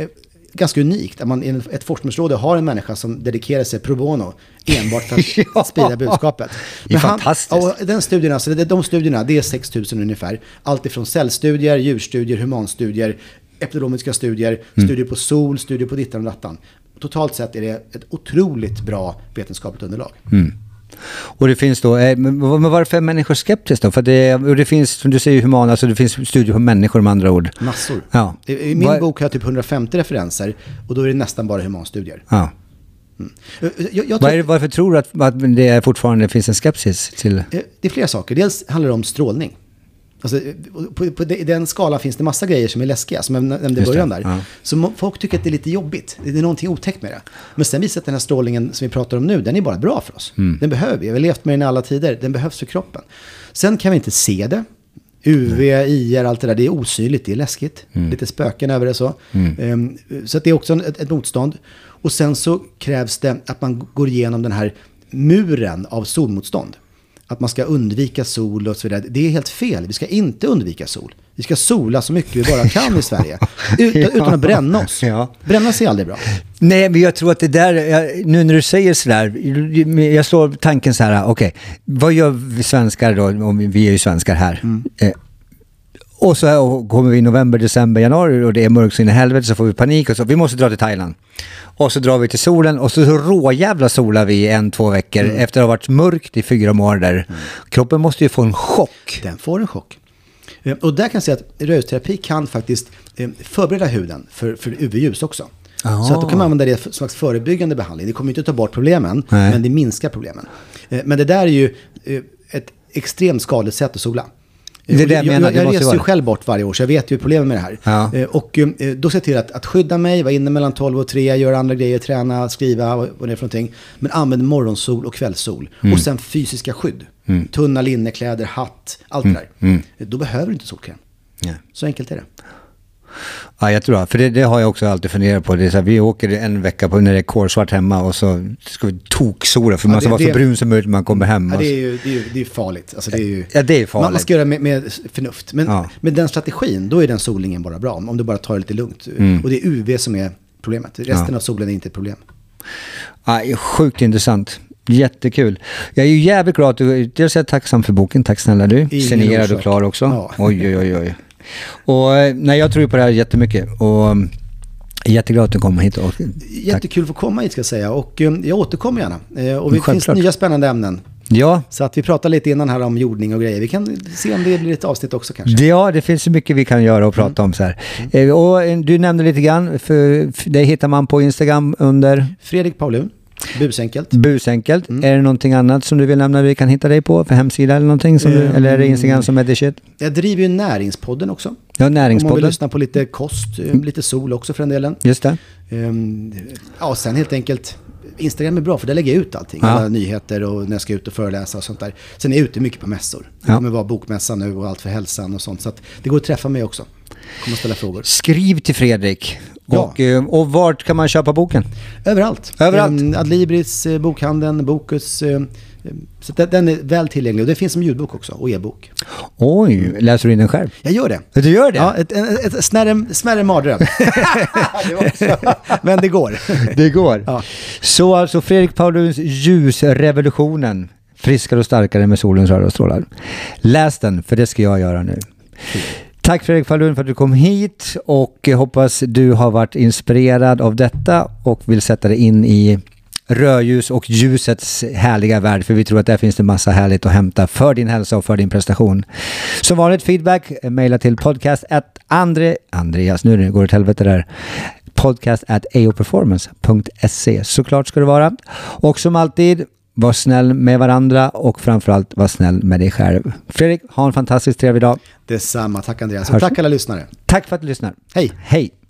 ganska unikt att man i ett forskningsråd har en människa som dedikerar sig pro bono enbart för att ja. sprida budskapet. Det är han, fantastiskt. Och den studierna, så det, de studierna, det är sex tusen ungefär. Allt ifrån cellstudier, djurstudier, humanstudier, epidemiologiska studier, mm. studier på sol, studier på dittan och dattan. Totalt sett är det ett otroligt bra vetenskapligt underlag. Mm. Och det finns då, men varför är människor skeptiska då? För det, och det finns, som du säger, human, alltså det finns studier på människor med andra ord. Massor. Ja. I min Var... bok har jag typ hundrafemtio referenser och då är det nästan bara humanstudier. Ja. Mm. Jag, jag Var är, varför tror du att, att det fortfarande finns en skepsis till? Det är flera saker. Dels handlar det om strålning. Alltså, på, på den skalan finns det massa grejer som är läskiga, som jag nämnde i början där. Ja. Så folk tycker att det är lite jobbigt. Det är någonting otäckt med det. Men sen visar att den här strålningen som vi pratar om nu, den är bara bra för oss. Mm. Den behöver vi. Vi har levt med den i alla tider. Den behövs för kroppen. Sen kan vi inte se det. U V, I R, allt det där, det är osynligt, det är läskigt. Mm. Lite spöken över det så. Mm. Um, så att det är också ett, ett motstånd. Och sen så krävs det att man går igenom den här muren av solmotstånd. Att man ska undvika sol och så vidare. Det är helt fel. Vi ska inte undvika sol. Vi ska sola så mycket vi bara kan i Sverige. Utan, utan att bränna oss. Ja. Bränna sig aldrig bra. Nej, men jag tror att det där, jag, nu när du säger sådär, jag slår tanken så här, okej, okay, vad gör vi svenskar då, om vi är ju svenskar här? Mm. Eh, och så här, kommer vi i november, december, januari och det är mörkt så in i helvete, så får vi panik och så, vi måste dra till Thailand. Och så drar vi till solen och så råjävla solar vi en, två veckor mm. efter att ha varit mörkt i fyra månader. Mm. Kroppen måste ju få en chock. Den får en chock. Och där kan jag säga att röjsterapi kan faktiskt förbereda huden för, för U V-ljus också. Ah. Så att då kan man använda det som slags förebyggande behandling. Det kommer inte att ta bort problemen, Nej. men det minskar problemen. Men det där är ju ett extremt skadligt sätt att sola. Det är det jag, jag, jag, jag reser ju själv bort varje år, så jag vet ju problemen med det här. Ja. Och då ser jag till att, att skydda mig, vara inne mellan tolv och tre, göra andra grejer, träna, skriva, vad det är för någonting. Men använd morgonsol och kvällssol. Mm. Och sen fysiska skydd. Mm. Tunna linnekläder, hatt, allt mm. det där. Mm. Då behöver du inte solkräm. Ja. Så enkelt är det. Ja, jag tror det. För det, det har jag också alltid funderat på. Det är så här, vi åker en vecka på när det är kolsvart hemma och så ska vi toksola för ja, man ska det, vara så det, brun som möjligt när man kommer hem. Ja, det är ju det är, ju, det är farligt. Alltså, det är ju, ja, det är farligt. Man ska göra med, med förnuft. Men ja. med den strategin, då är den solningen bara bra. Om du bara tar det lite lugnt. Mm. Och det är U V som är problemet. Resten ja. av solen är inte ett problem. Ja, sjukt intressant. Jättekul. Jag är ju jävligt glad att du... Dels är jag tacksam för boken. Tack snälla du. Signerad och klar också. Ja. Oj, oj, oj. Och nej, jag tror på det här jättemycket och jätteglad att du kommer hit. Och, jättekul att få komma hit ska jag säga och jag återkommer gärna. Och det finns nya spännande ämnen. Ja. Så att vi pratar lite innan här om jordning och grejer. Vi kan se om det blir ett avsnitt också kanske. Ja, det finns så mycket vi kan göra och prata mm. om så här. Mm. Och du nämnde lite grann, för det hittar man på Instagram under Fredrik Paulun. Busenkelt. Busenkelt. Mm. Är det någonting annat som du vill nämna vi kan hitta dig på för hemsida eller någonting? Som mm. du, eller är det Instagram som är det shit? Jag driver ju Näringspodden också. Ja, Näringspodden. Om man vill lyssna på lite kost, mm. lite sol också för en delen. Just det. Um, ja, sen helt enkelt Instagram är bra för där lägger jag ut allting. Ja. Alla nyheter och när jag ska ut och föreläsa och sånt där. Sen är jag ute mycket på mässor. Det ja. kommer vara bokmässa nu och allt för hälsan och sånt. Så att det går att träffa mig också. Kommer att ställa frågor. Skriv till Fredrik. Ja. Och, och vart kan man köpa boken? Överallt. Överallt. Um, Adlibris, bokhandeln, Bokus. Um, så den är väl tillgänglig. Och det finns som ljudbok också och e-bok. Oj, läser du in den själv? Jag gör det. Du gör det? Ja, ett, ett, ett snärre, smärre mardröm. det Men det går. Det går. Ja. Så alltså Fredrik Pauluns Ljusrevolutionen. Friskare och starkare med solens röda strålar. Läs den, för det ska jag göra nu. Mm. Tack Fredrik Paulun för att du kom hit och hoppas du har varit inspirerad av detta och vill sätta dig in i rödljus och ljusets härliga värld, för vi tror att där finns det massa härligt att hämta för din hälsa och för din prestation. Som vanligt feedback, mejla till podcast at andre, Andreas, nu går det till helvete där, podcast at eoperformance punkt se. Såklart ska det vara. Och som alltid, var snäll med varandra och framförallt var snäll med dig själv. Fredrik, ha en fantastiskt trevlig dag. Detsamma, tack Andreas. Och tack alla lyssnare. Tack för att du lyssnar. Hej. Hej.